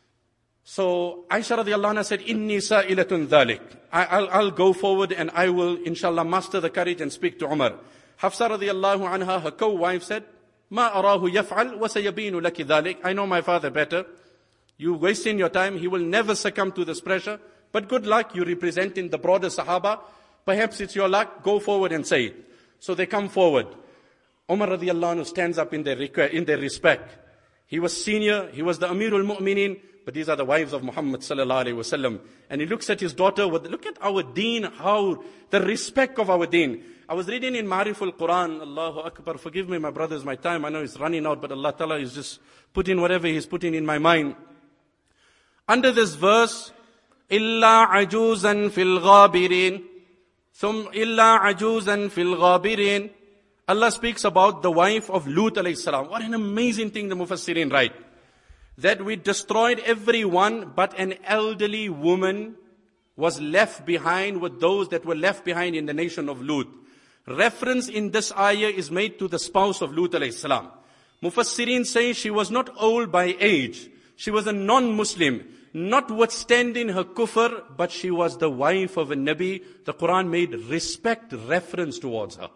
So Aisha radiallahu anha said, Inni sa'ilatun dhalik. I, I'll, I'll go forward and I will, inshallah, muster the courage and speak to Umar. Hafsa radiallahu anha, her co-wife, said, Ma arahu yaf'al wa sayabinu laki dhalik. I know my father better. You wasting your time. He will never succumb to this pressure. But good luck, you representing the broader Sahaba. Perhaps it's your luck. Go forward and say it. So they come forward. Umar radiallahu anhu stands up in their, in their respect. He was senior. He was the Amirul Mu'mineen. But these are the wives of Muhammad sallallahu alaihi wasallam. And he looks at his daughter with, look at our deen, how, the respect of our deen. I was reading in Ma'riful Quran, Allahu Akbar, forgive me my brothers, my time, I know it's running out, but Allah Ta'ala is just putting whatever He's putting in my mind. Under this verse, إِلَّا عَجُوزًا فِي الْغَابِرِينَ ثُمْ إِلَّا عَجُوزًا فِي الْغَابِرِينَ. Allah speaks about the wife of Lut alayhi salam. What an amazing thing the Mufassirin write. That we destroyed everyone, but an elderly woman was left behind with those that were left behind in the nation of Lut. Reference in this ayah is made to the spouse of Lut alayhi salam. Mufassirin say she was not old by age. She was a non-Muslim, notwithstanding her kufr, but she was the wife of a Nabi. The Quran made respect reference towards her.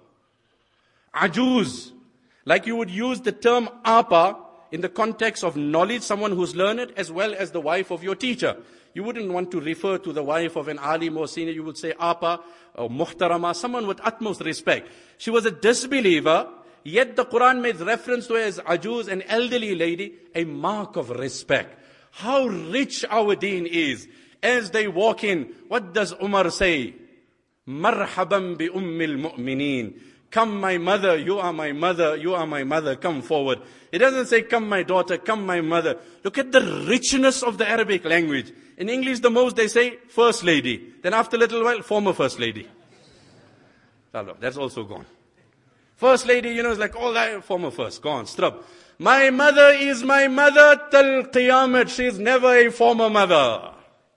Ajuz, like you would use the term apa in the context of knowledge, someone who's learned, as well as the wife of your teacher. You wouldn't want to refer to the wife of an alim or senior. You would say apa or muhtarama, someone with utmost respect. She was a disbeliever, yet the Quran made reference to her as ajuz, an elderly lady, a mark of respect. How rich our deen is. As they walk in, what does Umar say? Marhaban bi ummil mu'mineen. Come my mother, you are my mother, you are my mother, come forward. It doesn't say come my daughter, come my mother. Look at the richness of the Arabic language. In English the most they say first lady. Then after a little while, former first lady. That's also gone. First lady, you know, is like all that, former first, gone, strub. My mother is my mother till Qiyamah. She is never a former mother.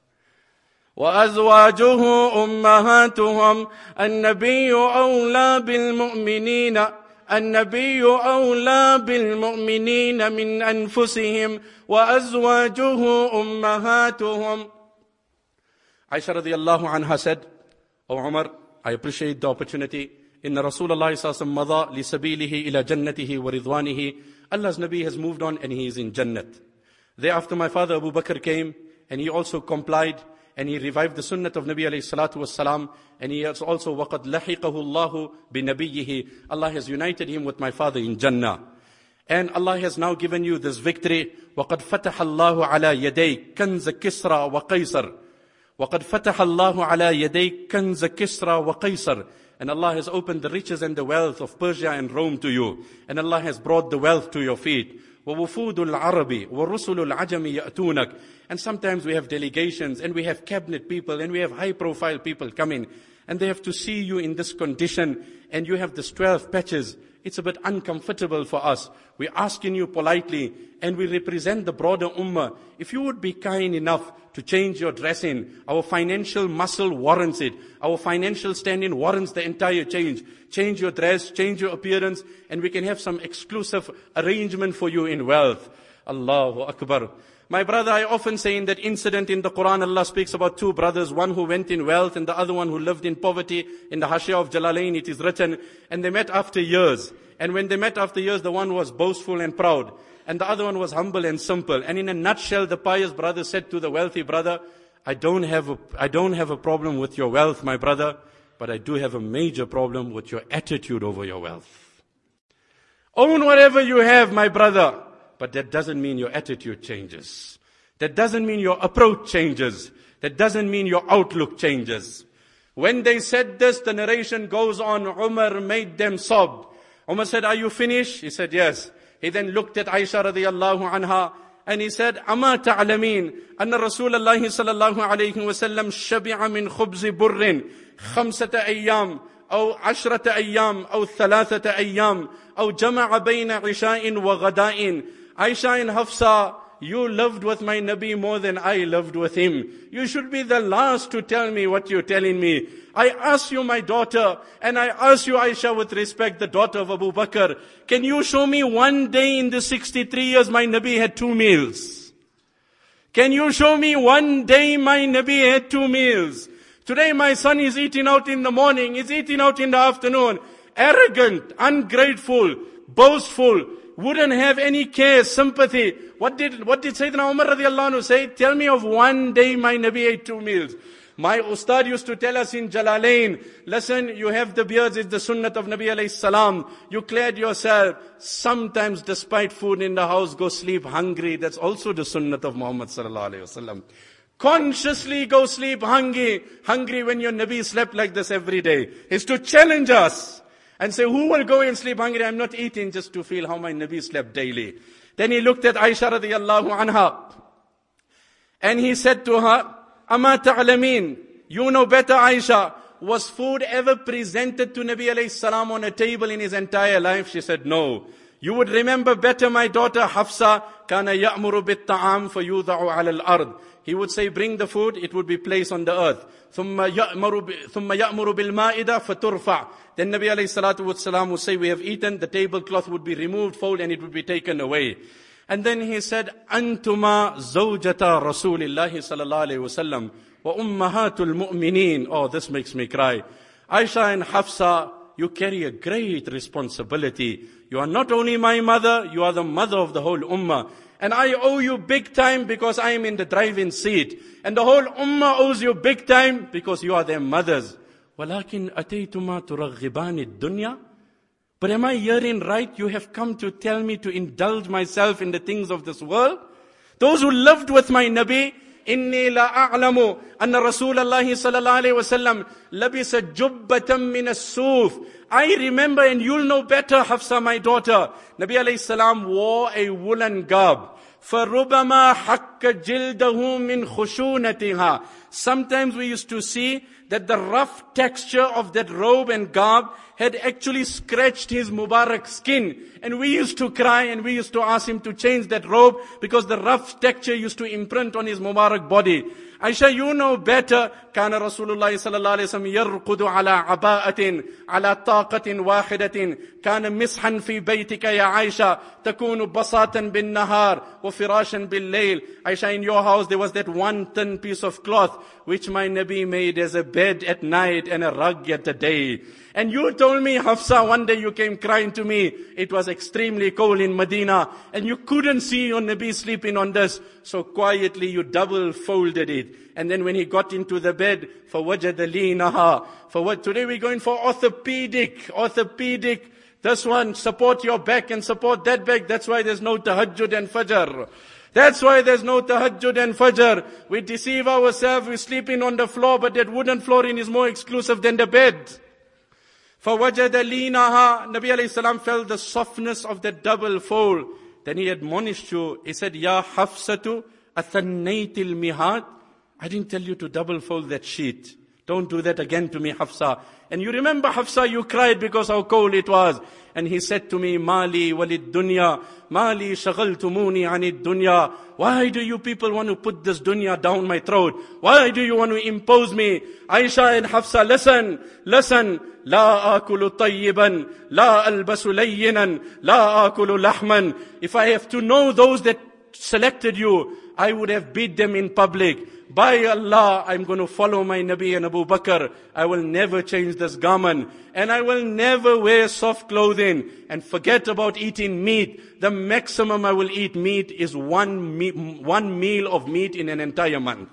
وَأَزْوَاجُهُ أُمَّهَاتُهُمْ النَّبِيُّ أَوْلَى بِالْمُؤْمِنِينَ النَّبِيُّ أَوْلَى بِالْمُؤْمِنِينَ مِنْ أَنفُسِهِمْ وَأَزْوَاجُهُ أُمَّهَاتُهُمْ. Aisha radiallahu anha said, O Umar, I appreciate the opportunity. Inna Rasulullah sallallahu madha li sabilihi ila jannatihi wa ridwanihi. Allah's Nabi has moved on and he is in Jannat. Thereafter my father Abu Bakr came and he also complied. And he revived the sunnah of Nabi alayhi salatu was salam. And he has also, وَقَدْ لَحِقَهُ اللَّهُ بِنَبِيِّهِ. Allah has united him with my father in Jannah. And Allah has now given you this victory. وَقَدْ فَتَحَ اللَّهُ عَلَى يَدَيْكَ كَنْزَ كِسْرَى وَقَيْصَرَ. وَقَدْ فَتَحَ اللَّهُ عَلَى يَدَيْكَ كَنْزَ كِسْرَى وَقَيْصَرَ. And Allah has opened the riches and the wealth of Persia and Rome to you. And Allah has brought the wealth to your feet. وَوُفُودُ الْعَرَبِ وَرُسُلُ الْعَجَمِ يَأْتُونَكَ. And sometimes we have delegations and we have cabinet people and we have high profile people coming. And they have to see you in this condition and you have this twelve patches. It's a bit uncomfortable for us. We're asking you politely and we represent the broader ummah. If you would be kind enough to change your dressing, our financial muscle warrants it. Our financial standing warrants the entire change. Change your dress, change your appearance, and we can have some exclusive arrangement for you in wealth. Allahu Akbar. My brother, I often say in that incident in the Quran, Allah speaks about two brothers, one who went in wealth and the other one who lived in poverty. In the Hashia of Jalalain it is written, and they met after years. And when they met after years, the one was boastful and proud, and the other one was humble and simple. And in a nutshell, the pious brother said to the wealthy brother, I don't have a, I don't have a problem with your wealth, my brother, but I do have a major problem with your attitude over your wealth. Own whatever you have, my brother. but that doesn't mean your attitude changes. That doesn't mean your approach changes. That doesn't mean your outlook changes. When they said this, the narration goes on, Umar made them sob. Umar said, are you finished? He said, yes. He then looked at Aisha radiallahu anha and he said, Ama ta'alamin, anna Rasulullah sallallahu alayhi wa sallam shabi'a min khubzi burrin, khamsata ayyam, أو عشرة أيام أو ثلاثة أيام أو جمع بين عشاء وغداء. Aisha and Hafsa, you lived with my Nabi more than I lived with him. You should be the last to tell me what you're telling me. I ask you, my daughter, and I ask you, Aisha, with respect, the daughter of Abu Bakr, can you show me one day in the sixty-three years my Nabi had two meals? Can you show me one day my Nabi had two meals? Today my son is eating out in the morning, he's eating out in the afternoon. Arrogant, ungrateful, boastful, wouldn't have any care, sympathy. What did, what did Sayyidina Umar radiallahu anhu say? Tell me of one day my Nabi ate two meals. My ustad used to tell us in Jalalain, listen, you have the beards, it's the sunnat of Nabi alayhi salam. You cleared yourself. Sometimes despite food in the house, go sleep hungry. That's also the sunnat of Muhammad sallallahu alayhi wasallam. Consciously go sleep hungry, hungry when your Nabi slept like this every day. Is to challenge us and say, who will go and sleep hungry? I'm not eating just to feel how my Nabi slept daily. Then he looked at Aisha radiallahu anha and he said to her, Ama ta'alamin, you know better, Aisha, was food ever presented to Nabi alayhi salam on a table in his entire life? She said, no. You would remember better, my daughter Hafsa, kana ya'muru bit-ta'am fayudha'u 'ala al-ard. He would say, bring the food, it would be placed on the earth. ثُمَّ يَأْمُرُ بِالْمَائِدَةِ فَتُرْفَعُ. Then Nabi alayhi salatu wasalam would say, we have eaten, the tablecloth would be removed, folded, and it would be taken away. And then he said, أَنْتُمَا زَوْجَةَ رَسُولِ اللَّهِ صَلَى اللَّهُ عَلَيْهِ وَسَلَّمْ وَأُمَّهَاتُ الْمُؤْمِنِينَ. Oh, this makes me cry. Aisha and Hafsa, you carry a great responsibility. You are not only my mother, you are the mother of the whole ummah. And I owe you big time because I am in the driving seat. And the whole ummah owes you big time because you are their mothers. وَلَكِنْ أَتَيْتُمَا تُرَغِّبَانِ الدُّنْيَا. But am I hearing right? You have come to tell me to indulge myself in the things of this world? Those who lived with my Nabi, إِنِّي لَأَعْلَمُ أَنَّ رَسُولَ اللَّهِ صَلَى اللَّهُ عَلَيْهِ وَسَلَّمْ لَبِسَ جُبَّةً مِّنَ السُّوفِ. I remember, and you'll know better, Hafsa, my daughter. Nabi alayhi salam wore a woolen garb. فَرُبَمَا حَكَّ جِلْدَهُ مِنْ خُشُونَتِهَا. Sometimes we used to see that the rough texture of that robe and garb had actually scratched his Mubarak skin. And we used to cry and we used to ask him to change that robe because the rough texture used to imprint on his Mubarak body. Aisha, you know better. كان رسول الله صلى الله عليه وسلم يرقد على عباءة على طاقة واحدة كان مسحا في بيتك يا عائشة تكون بساطا بالنهار وفراشا بالليل. Aisha, in your house there was that one thin piece of cloth which my Nabi made as a bed at night and a rug at the day. And you told me, Hafsa, one day you came crying to me. It was extremely cold in Medina and you couldn't see your Nabi sleeping on this. So quietly you double folded it. And then when he got into the bed, فَوَجَدَ لِينَهَا. For what? Today we're going for orthopedic, orthopedic. This one, support your back and support that back. That's why there's no tahajjud and fajr. That's why there's no tahajjud and fajr. We deceive ourselves, we're sleeping on the floor, but that wooden flooring is more exclusive than the bed. فَوَجَدَ لِينَهَا. Nabi alayhi salam felt the softness of that double fold. Then he admonished you. He said, Ya Hafsatu athannaytil mihad. I didn't tell you to double fold that sheet. Don't do that again to me, Hafsa. And you remember, Hafsa, you cried because how cold it was. And he said to me, Mali walid dunya, Mali shagaltumuni anid dunya. Why do you people want to put this dunya down my throat? Why do you want to impose me? Aisha and Hafsa, listen, listen. La akulu tayyiban, la albasu layyinan, la akulu lahman. If I have to know those that selected you, I would have beat them in public. By Allah, I'm going to follow my Nabi and Abu Bakr. I will never change this garment. And I will never wear soft clothing. And forget about eating meat. The maximum I will eat meat is one, me- one meal of meat in an entire month.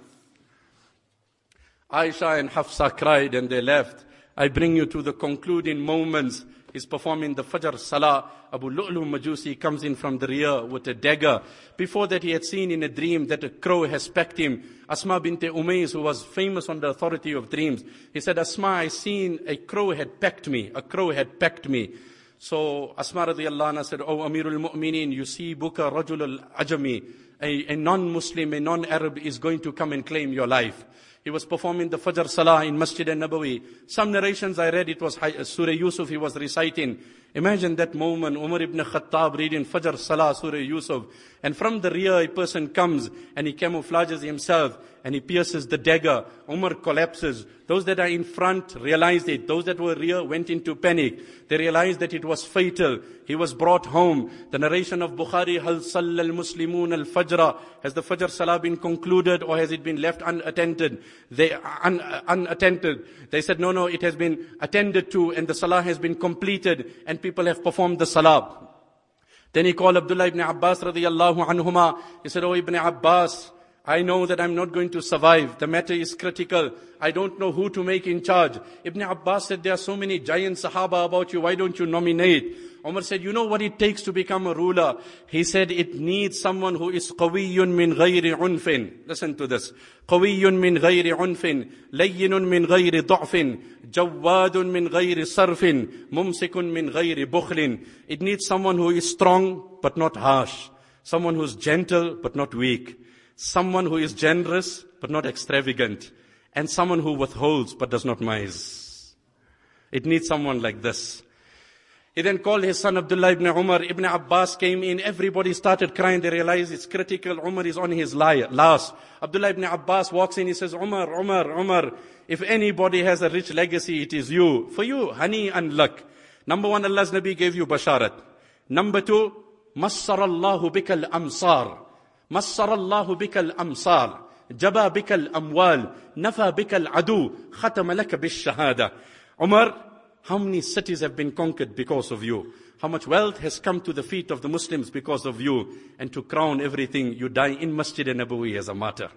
Aisha and Hafsa cried and they left. I bring you to the concluding moments. He's performing the Fajr Salah. Abu Lu'lu Majusi comes in from the rear with a dagger. Before that, he had seen in a dream that a crow has pecked him. Asma bint Umays, who was famous on the authority of dreams, he said, Asma, I seen a crow had pecked me. A crow had pecked me. So Asma radiallahu anha said, Oh Amirul Mu'mineen, you see Buka Rajul al-Ajami, a, a non-Muslim, a non-Arab is going to come and claim your life. He was performing the Fajr Salah in Masjid al-Nabawi. Some narrations I read, it was Surah Yusuf he was reciting. Imagine that moment, Umar ibn Khattab reading Fajr Salah, Surah Yusuf. And from the rear, a person comes and he camouflages himself and he pierces the dagger. Umar collapses. Those that are in front realized it. Those that were rear went into panic. They realized that it was fatal. He was brought home. The narration of Bukhari, Hal Salla al-Muslimun al-Fajr. Has the Fajr Salah been concluded or has it been left unattended? They un, unattended. They said, no, no, it has been attended to and the Salah has been completed and people have performed the Salah. Then he called Abdullah ibn Abbas radiyallahu anhuma. He said, Oh Ibn Abbas, I know that I'm not going to survive. The matter is critical. I don't know who to make in charge. Ibn Abbas said, there are so many giant Sahaba about you. Why don't you nominate? Umar said, you know what it takes to become a ruler? He said, it needs someone who is qawiyyun min ghayri unfin. Listen to this. Qawiyyun min ghayri unfin. Layyinun min ghayri du'fin. Jawadun min ghayri sarfin. Mumsikun min ghayri bukhlin. It needs someone who is strong but not harsh. Someone who is gentle but not weak. Someone who is generous but not extravagant. And someone who withholds but does not mize. It needs someone like this. He then called his son Abdullah ibn Umar. Ibn Abbas came in. Everybody started crying. They realized it's critical. Umar is on his last. Abdullah ibn Abbas walks in. He says, Umar, Umar, Umar, if anybody has a rich legacy, it is you. For you, honey and luck. Number one, Allah's Nabi gave you basharat. Number two, Massarallahu bika al-amsar. Massarallahu bika al-amsar. Jaba bika al-amwal. Nafa bika al-adu. Khatama laka bish-shahada. Umar, how many cities have been conquered because of you? How much wealth has come to the feet of the Muslims because of you? And to crown everything, you die in Masjid al-Nabawi as a martyr.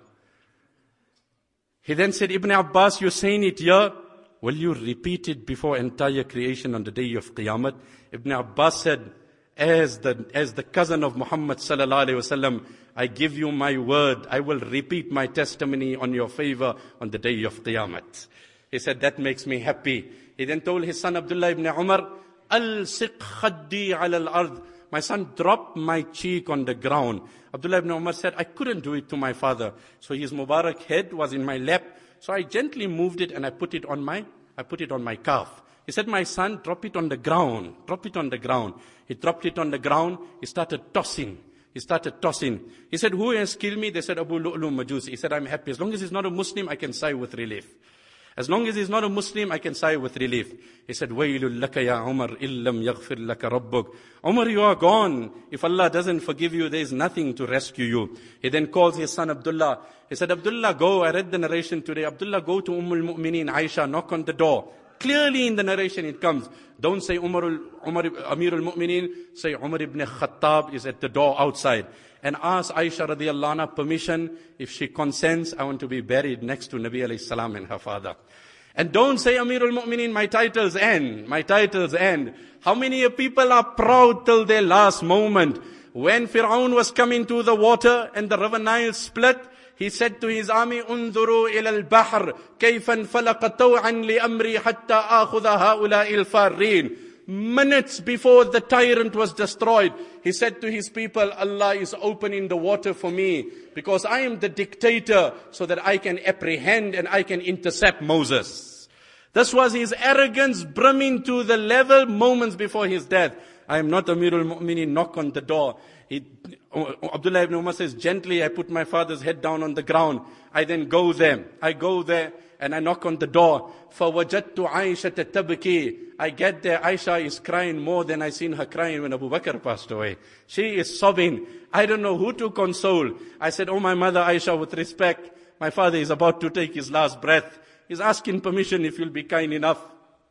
He then said, Ibn Abbas, you're saying it here. Will you repeat it before entire creation on the day of Qiyamah? Ibn Abbas said, as the, as the cousin of Muhammad sallallahu alayhi wasallam, I give you my word. I will repeat my testimony on your favor on the day of Qiyamah. He said, that makes me happy. He then told his son Abdullah ibn Umar, Al-siq khaddi ala al-ard. My son, drop my cheek on the ground. Abdullah ibn Umar said, I couldn't do it to my father. So his Mubarak head was in my lap. So I gently moved it and I put it on my, I put it on my calf. He said, my son, drop it on the ground. Drop it on the ground. He dropped it on the ground. He started tossing. He started tossing. He said, who has killed me? They said, Abu Lu'lu Majusi. He said, I'm happy. As long as he's not a Muslim, I can sigh with relief. As long as he's not a Muslim, I can sigh with relief. He said, Waylul laka ya Umar, illam yaghfir laka rabbuk. Umar, you are gone. If Allah doesn't forgive you, there is nothing to rescue you. He then calls his son Abdullah. He said, Abdullah, go. I read the narration today. Abdullah, go to Umm al-Mu'mineen, Aisha, knock on the door. Clearly in the narration it comes. Don't say Umar, Umar Amir al-Mu'mineen. Say Umar ibn Khattab is at the door outside. And ask Aisha radiallahu anha permission. If she consents, I want to be buried next to Nabi alayhi salam and her father. And don't say Amir al-Mu'mineen, my titles end. My titles end. How many people are proud till their last moment? When Fir'aun was coming to the water and the river Nile split, he said to his army, Unzuru ila al-bahr, kayfan falaqa taw'an li amri hatta akhudha ha'ula'i al-farrin. Minutes before the tyrant was destroyed, he said to his people, Allah is opening the water for me because I am the dictator so that I can apprehend and I can intercept Moses. This was his arrogance brimming to the level moments before his death. I am not Amirul Mu'mineen, knock on the door. He, Abdullah ibn Umar says, gently I put my father's head down on the ground. I then go there. I go there and I knock on the door. فَوَجَدْتُ عَيْشَةَ تَبْكِي. I get there, Aisha is crying more than I seen her crying when Abu Bakr passed away. She is sobbing. I don't know who to console. I said, oh my mother Aisha, with respect, my father is about to take his last breath. He's asking permission if you'll be kind enough.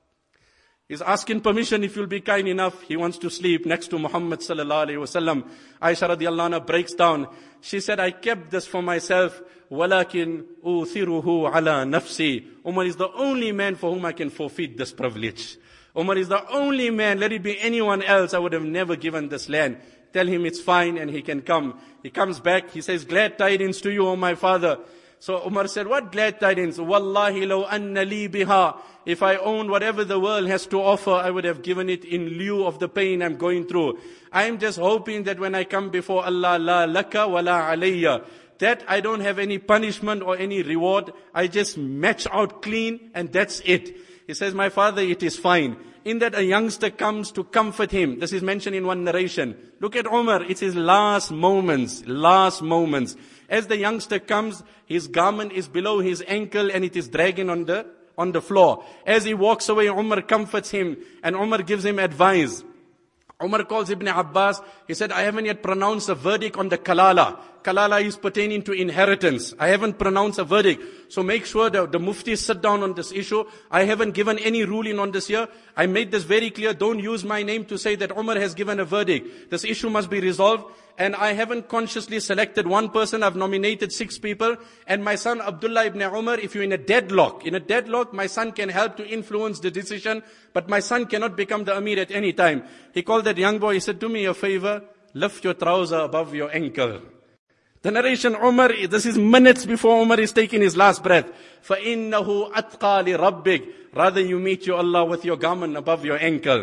He's asking permission if you'll be kind enough. He wants to sleep next to Muhammad sallallahu alayhi wasallam. Aisha radiallahu anha breaks down. She said, I kept this for myself. وَلَكِنْ أُوثِرُهُ عَلَى نَفْسِي. Umar is the only man for whom I can forfeit this privilege. Umar is the only man, let it be anyone else, I would have never given this land. Tell him it's fine and he can come. He comes back, he says, glad tidings to you, O my father. So Umar said, what glad tidings? Wallahi law anna li biha. If I owned whatever the world has to offer, I would have given it in lieu of the pain I'm going through. I'm just hoping that when I come before Allah, la laka wa la alayya, that I don't have any punishment or any reward. I just match out clean and that's it. He says, my father, it is fine. In that a youngster comes to comfort him. This is mentioned in one narration. Look at Umar. It's his last moments, last moments. As the youngster comes, his garment is below his ankle and it is dragging on the, on the floor. As he walks away, Umar comforts him and Umar gives him advice. Umar calls Ibn Abbas. He said, I haven't yet pronounced a verdict on the kalala. Kalala is pertaining to inheritance. I haven't pronounced a verdict. So make sure that the muftis sit down on this issue. I haven't given any ruling on this here. I made this very clear. Don't use my name to say that Umar has given a verdict. This issue must be resolved. And I haven't consciously selected one person. I've nominated six people. And my son Abdullah ibn Umar, if you're in a deadlock, in a deadlock, my son can help to influence the decision. But my son cannot become the Amir at any time. He called that young boy. He said, do me a favor. Lift your trouser above your ankle. The narration, Umar, this is minutes before Umar is taking his last breath. فَإِنَّهُ أَتْقَى لِرَبِّكَ. Rather you meet your Allah with your garment above your ankle.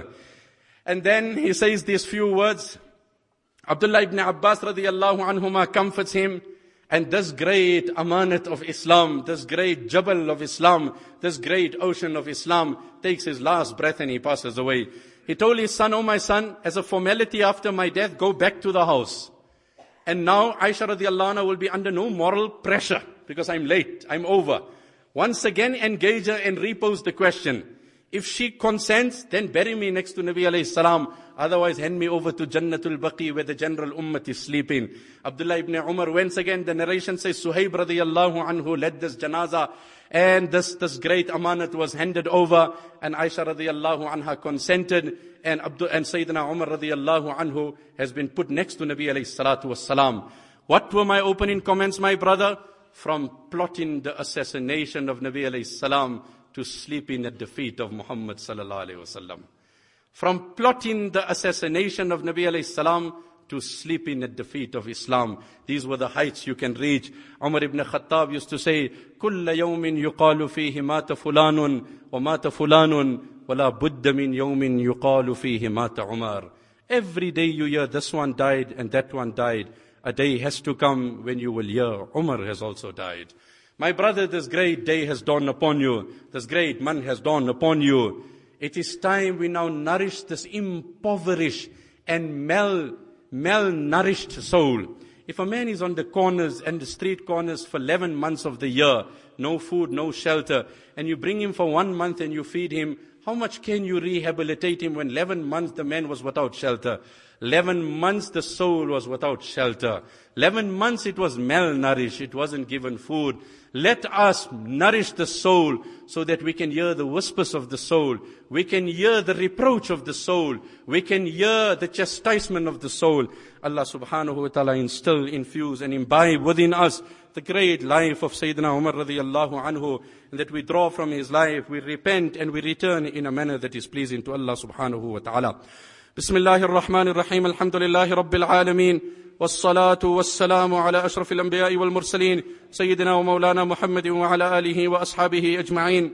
And then he says these few words. Abdullah ibn Abbas radiyallahu anhuma comforts him. And this great amanat of Islam, this great jabal of Islam, this great ocean of Islam takes his last breath and he passes away. He told his son, oh my son, as a formality after my death, go back to the house. And now Aisha radiallahu anha will be under no moral pressure because I'm late, I'm over. Once again engage her and repose the question. If she consents, then bury me next to Nabi alayhi salam. Otherwise hand me over to Jannatul Baqi where the general ummah is sleeping. Abdullah ibn Umar, once again the narration says Suhaib radiallahu anhu led this janazah. And this, this great amanat was handed over. And Aisha radiallahu anha consented. And Abdul, and Sayyidina Umar radiallahu anhu has been put next to Nabi alayhi salatu wassalam. What were my opening comments, my brother? From plotting the assassination of Nabi alayhi salam to sleeping at the feet of Muhammad sallallahu alayhi wasallam. From plotting the assassination of Nabi alayhi salam to sleeping at the feet of Islam. These were the heights you can reach. Umar ibn Khattab used to say, كُلَّ يَوْمٍ يُقَالُ فِيهِ مَاتَ فُلَانٌ وَمَاتَ فُلَانٌ وَلَا بُدَّ مِنْ يَوْمٍ يُقَالُ فِيهِ مَاتَ عُمَرٌ. Every day you hear this one died and that one died. A day has to come when you will hear Umar has also died. My brother, this great day has dawned upon you. This great month has dawned upon you. It is time we now nourish this impoverished and mal, malnourished soul. If a man is on the corners and the street corners for eleven months of the year, no food, no shelter, and you bring him for one month and you feed him, how much can you rehabilitate him when eleven months the man was without shelter? eleven months the soul was without shelter. eleven months it was malnourished, it wasn't given food. Let us nourish the soul so that we can hear the whispers of the soul. We can hear the reproach of the soul. We can hear the chastisement of the soul. Allah subhanahu wa ta'ala instill, infuse and imbibe within us the great life of Sayyidina Umar radiyallahu anhu, and that we draw from his life, we repent and we return in a manner that is pleasing to Allah subhanahu wa ta'ala. Bismillahir Rahmanir Rahim. Alhamdulillahi Rabbil Alameen. والصلاة والسلام على أشرف الأنبياء والمرسلين سيدنا ومولانا محمد وعلى آله وأصحابه أجمعين.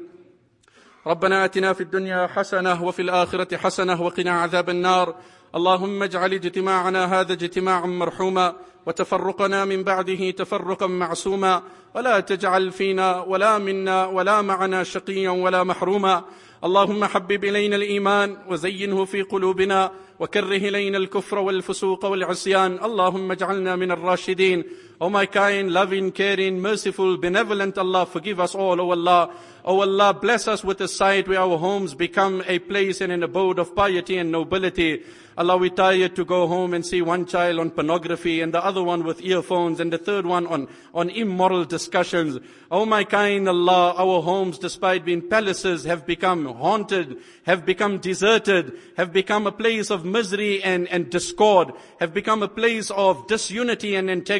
ربنا آتنا في الدنيا حسنة وفي الآخرة حسنة وقنا عذاب النار. اللهم اجعل اجتماعنا هذا اجتماعا مرحوما وتفرقنا من بعده تفرقا معصوما ولا تجعل فينا ولا منا ولا معنا شقيا ولا محروما. اللهم حبب إلينا الإيمان وزينه في قلوبنا وكره إلينا الكفر والفسوق والعصيان. اللهم اجعلنا من الراشدين. O my kind, loving, caring, merciful, benevolent Allah, forgive us all, O Allah. O Allah, bless us with a sight where our homes become a place and an abode of piety and nobility. Allah, we tired to go home and see one child on pornography and the other one with earphones and the third one on, on immoral discussions. O my kind Allah, our homes, despite being palaces, have become haunted, have become deserted, have become a place of misery and, and discord, have become a place of disunity and antagonism.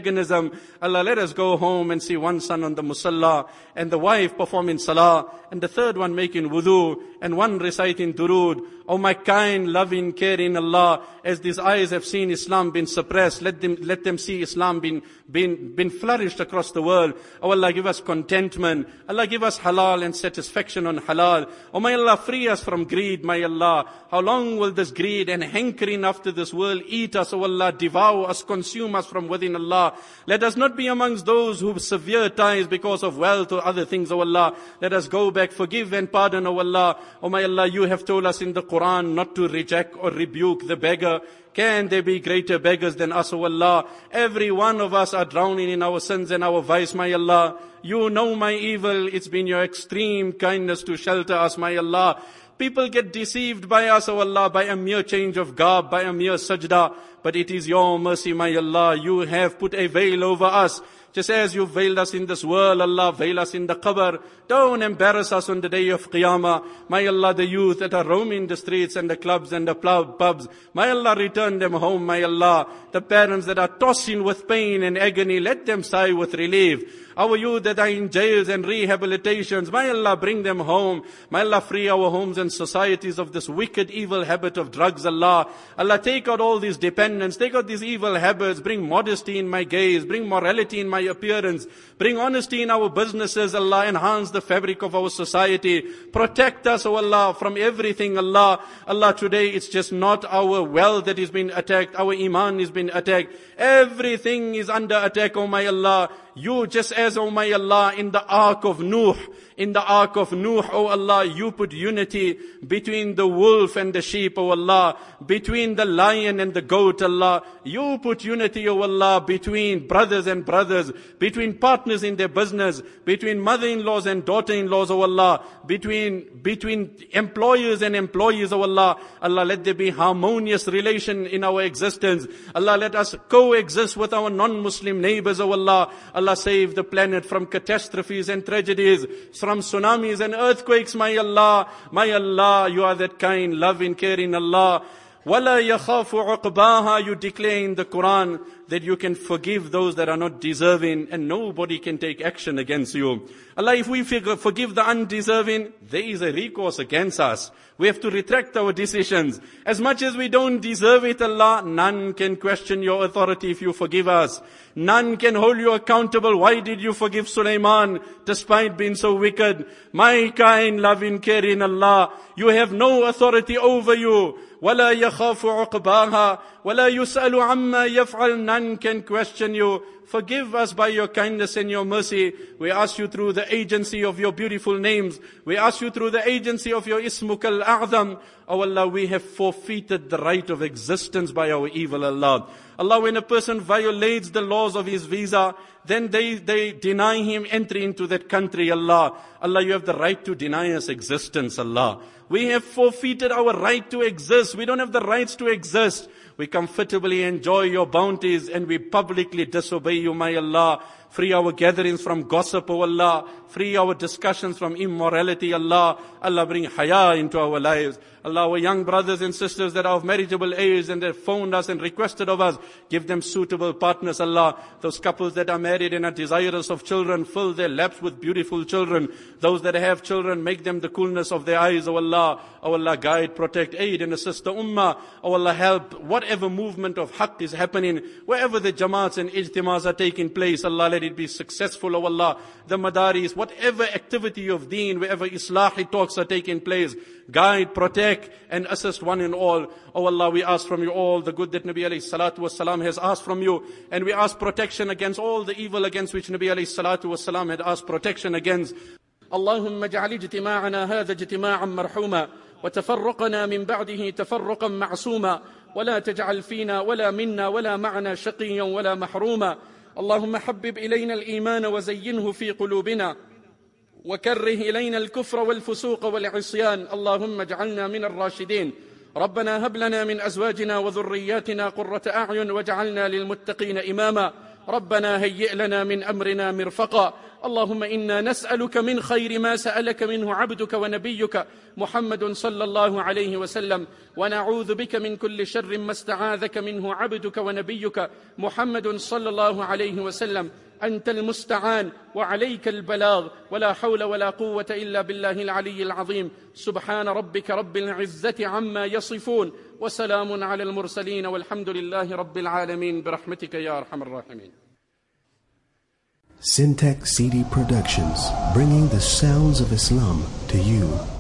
them. Allah, let us go home and see one son on the musalla, and the wife performing salah, and the third one making wudu, and one reciting durood. Oh my kind, loving, caring Allah, as these eyes have seen Islam being suppressed, let them, let them see Islam being, being, being flourished across the world. Oh Allah, give us contentment. Allah, give us halal and satisfaction on halal. Oh my Allah, free us from greed, my Allah. How long will this greed and hankering after this world eat us, oh Allah, devour us, consume us from within, Allah? Let us not be amongst those who have severe ties because of wealth or other things, oh Allah. Let us go back, forgive and pardon, oh Allah. Oh my Allah, you have told us in the Quran not to reject or rebuke the beggar. Can there be greater beggars than us, O Allah? Every one of us are drowning in our sins and our vice, my Allah. You know my evil. It's been your extreme kindness to shelter us, my Allah. People get deceived by us, O Allah, by a mere change of garb, by a mere sajda. But it is your mercy, my Allah. You have put a veil over us. Just as you veiled us in this world, Allah, veil us in the qabr. Don't embarrass us on the day of Qiyamah. My Allah, the youth that are roaming the streets and the clubs and the pubs, my Allah, return them home, my Allah. The parents that are tossing with pain and agony, let them sigh with relief. Our youth that are in jails and rehabilitations, my Allah, bring them home. My Allah, free our homes and societies of this wicked, evil habit of drugs, Allah. Allah, take out all these dependents, take out these evil habits, bring modesty in my gaze, bring morality in my appearance, bring honesty in our businesses, Allah, enhance the fabric of our society. Protect us, oh Allah, from everything, Allah. Allah, today it's just not our wealth that is being attacked, our iman is being attacked. Everything is under attack, oh my Allah. You, just as, oh my Allah, in the ark of Nuh, in the ark of Nuh, oh Allah, you put unity between the wolf and the sheep, oh Allah, between the lion and the goat, Allah. You put unity, oh Allah, between brothers and brothers, between partners in their business, between mother-in-laws and daughter-in-laws, oh Allah, between, between employers and employees, oh Allah. Allah, let there be harmonious relation in our existence. Allah, let us coexist with our non-Muslim neighbors, oh Allah. Allah, save the planet from catastrophes and tragedies, from tsunamis and earthquakes, my Allah. My Allah, you are that kind, loving, caring Allah. وَلَا يَخَافُ عُقْبَاهَا. You declare in the Quran that you can forgive those that are not deserving and nobody can take action against you. Allah, if we forgive the undeserving, there is a recourse against us. We have to retract our decisions. As much as we don't deserve it, Allah, none can question your authority if you forgive us. None can hold you accountable. Why did you forgive Sulaiman despite being so wicked? My kind, loving, caring Allah, you have no authority over you. وَلَا يَخَافُ عُقْبَاهَا وَلَا يُسْأَلُ عَمَّا يَفْعَلْ. None can question you. Forgive us by your kindness and your mercy. We ask you through the agency of your beautiful names. We ask you through the agency of your Ismuk al-A'zam. Oh Allah, we have forfeited the right of existence by our evil, Allah. Allah, when a person violates the laws of his visa, then they, they deny him entry into that country, Allah. Allah, you have the right to deny us existence, Allah. We have forfeited our right to exist. We don't have the rights to exist. We comfortably enjoy your bounties and we publicly disobey you, my Allah. Free our gatherings from gossip, O Allah. Free our discussions from immorality, Allah. Allah, bring haya into our lives. Allah, our young brothers and sisters that are of marriageable age and they phoned us and requested of us, give them suitable partners, Allah. Those couples that are married and are desirous of children, fill their laps with beautiful children. Those that have children, make them the coolness of their eyes, O Allah. O Allah, guide, protect, aid and assist the ummah. O Allah, help whatever movement of haqq is happening, wherever the jamaats and ijtimas are taking place, Allah, let it be successful, O Allah. The madaris, whatever activity of deen, wherever islahi talks are taking place, guide, protect, and assist one and all. Oh Allah, we ask from you all the good that Nabi alayhi salatu wasalam has asked from you, and we ask protection against all the evil against which Nabi alayhi salatu wasalam had asked protection against. اللهم اجعل اجتماعنا هذا اجتماعا مرحوما وتفرقنا من بعده تفرقا معصوما ولا تجعل فينا ولا منا ولا معنا شقيا ولا محروما. اللهم حبب إلينا الإيمان وزينه في قلوبنا وكره إلينا الكفر والفسوق والعصيان. اللهم اجعلنا من الراشدين. ربنا هب لنا من أزواجنا وذرياتنا قرة أعين واجعلنا للمتقين إماما. ربنا هيئ لنا من أمرنا مرفقا اللهم إنا نسألك من خير ما سألك منه عبدك ونبيك محمد صلى الله عليه وسلم، ونعوذ بك من كل شر ما استعاذك منه عبدك ونبيك محمد صلى الله عليه وسلم. أنت المستعان وعليك البلاغ، ولا حول ولا قوة إلا بالله العلي العظيم. سبحان ربك رب العزة عما يصفون، وسلام على المرسلين، والحمد لله رب العالمين، برحمتك يا أرحم الراحمين. Syntax C D Productions, bringing the sounds of Islam to you.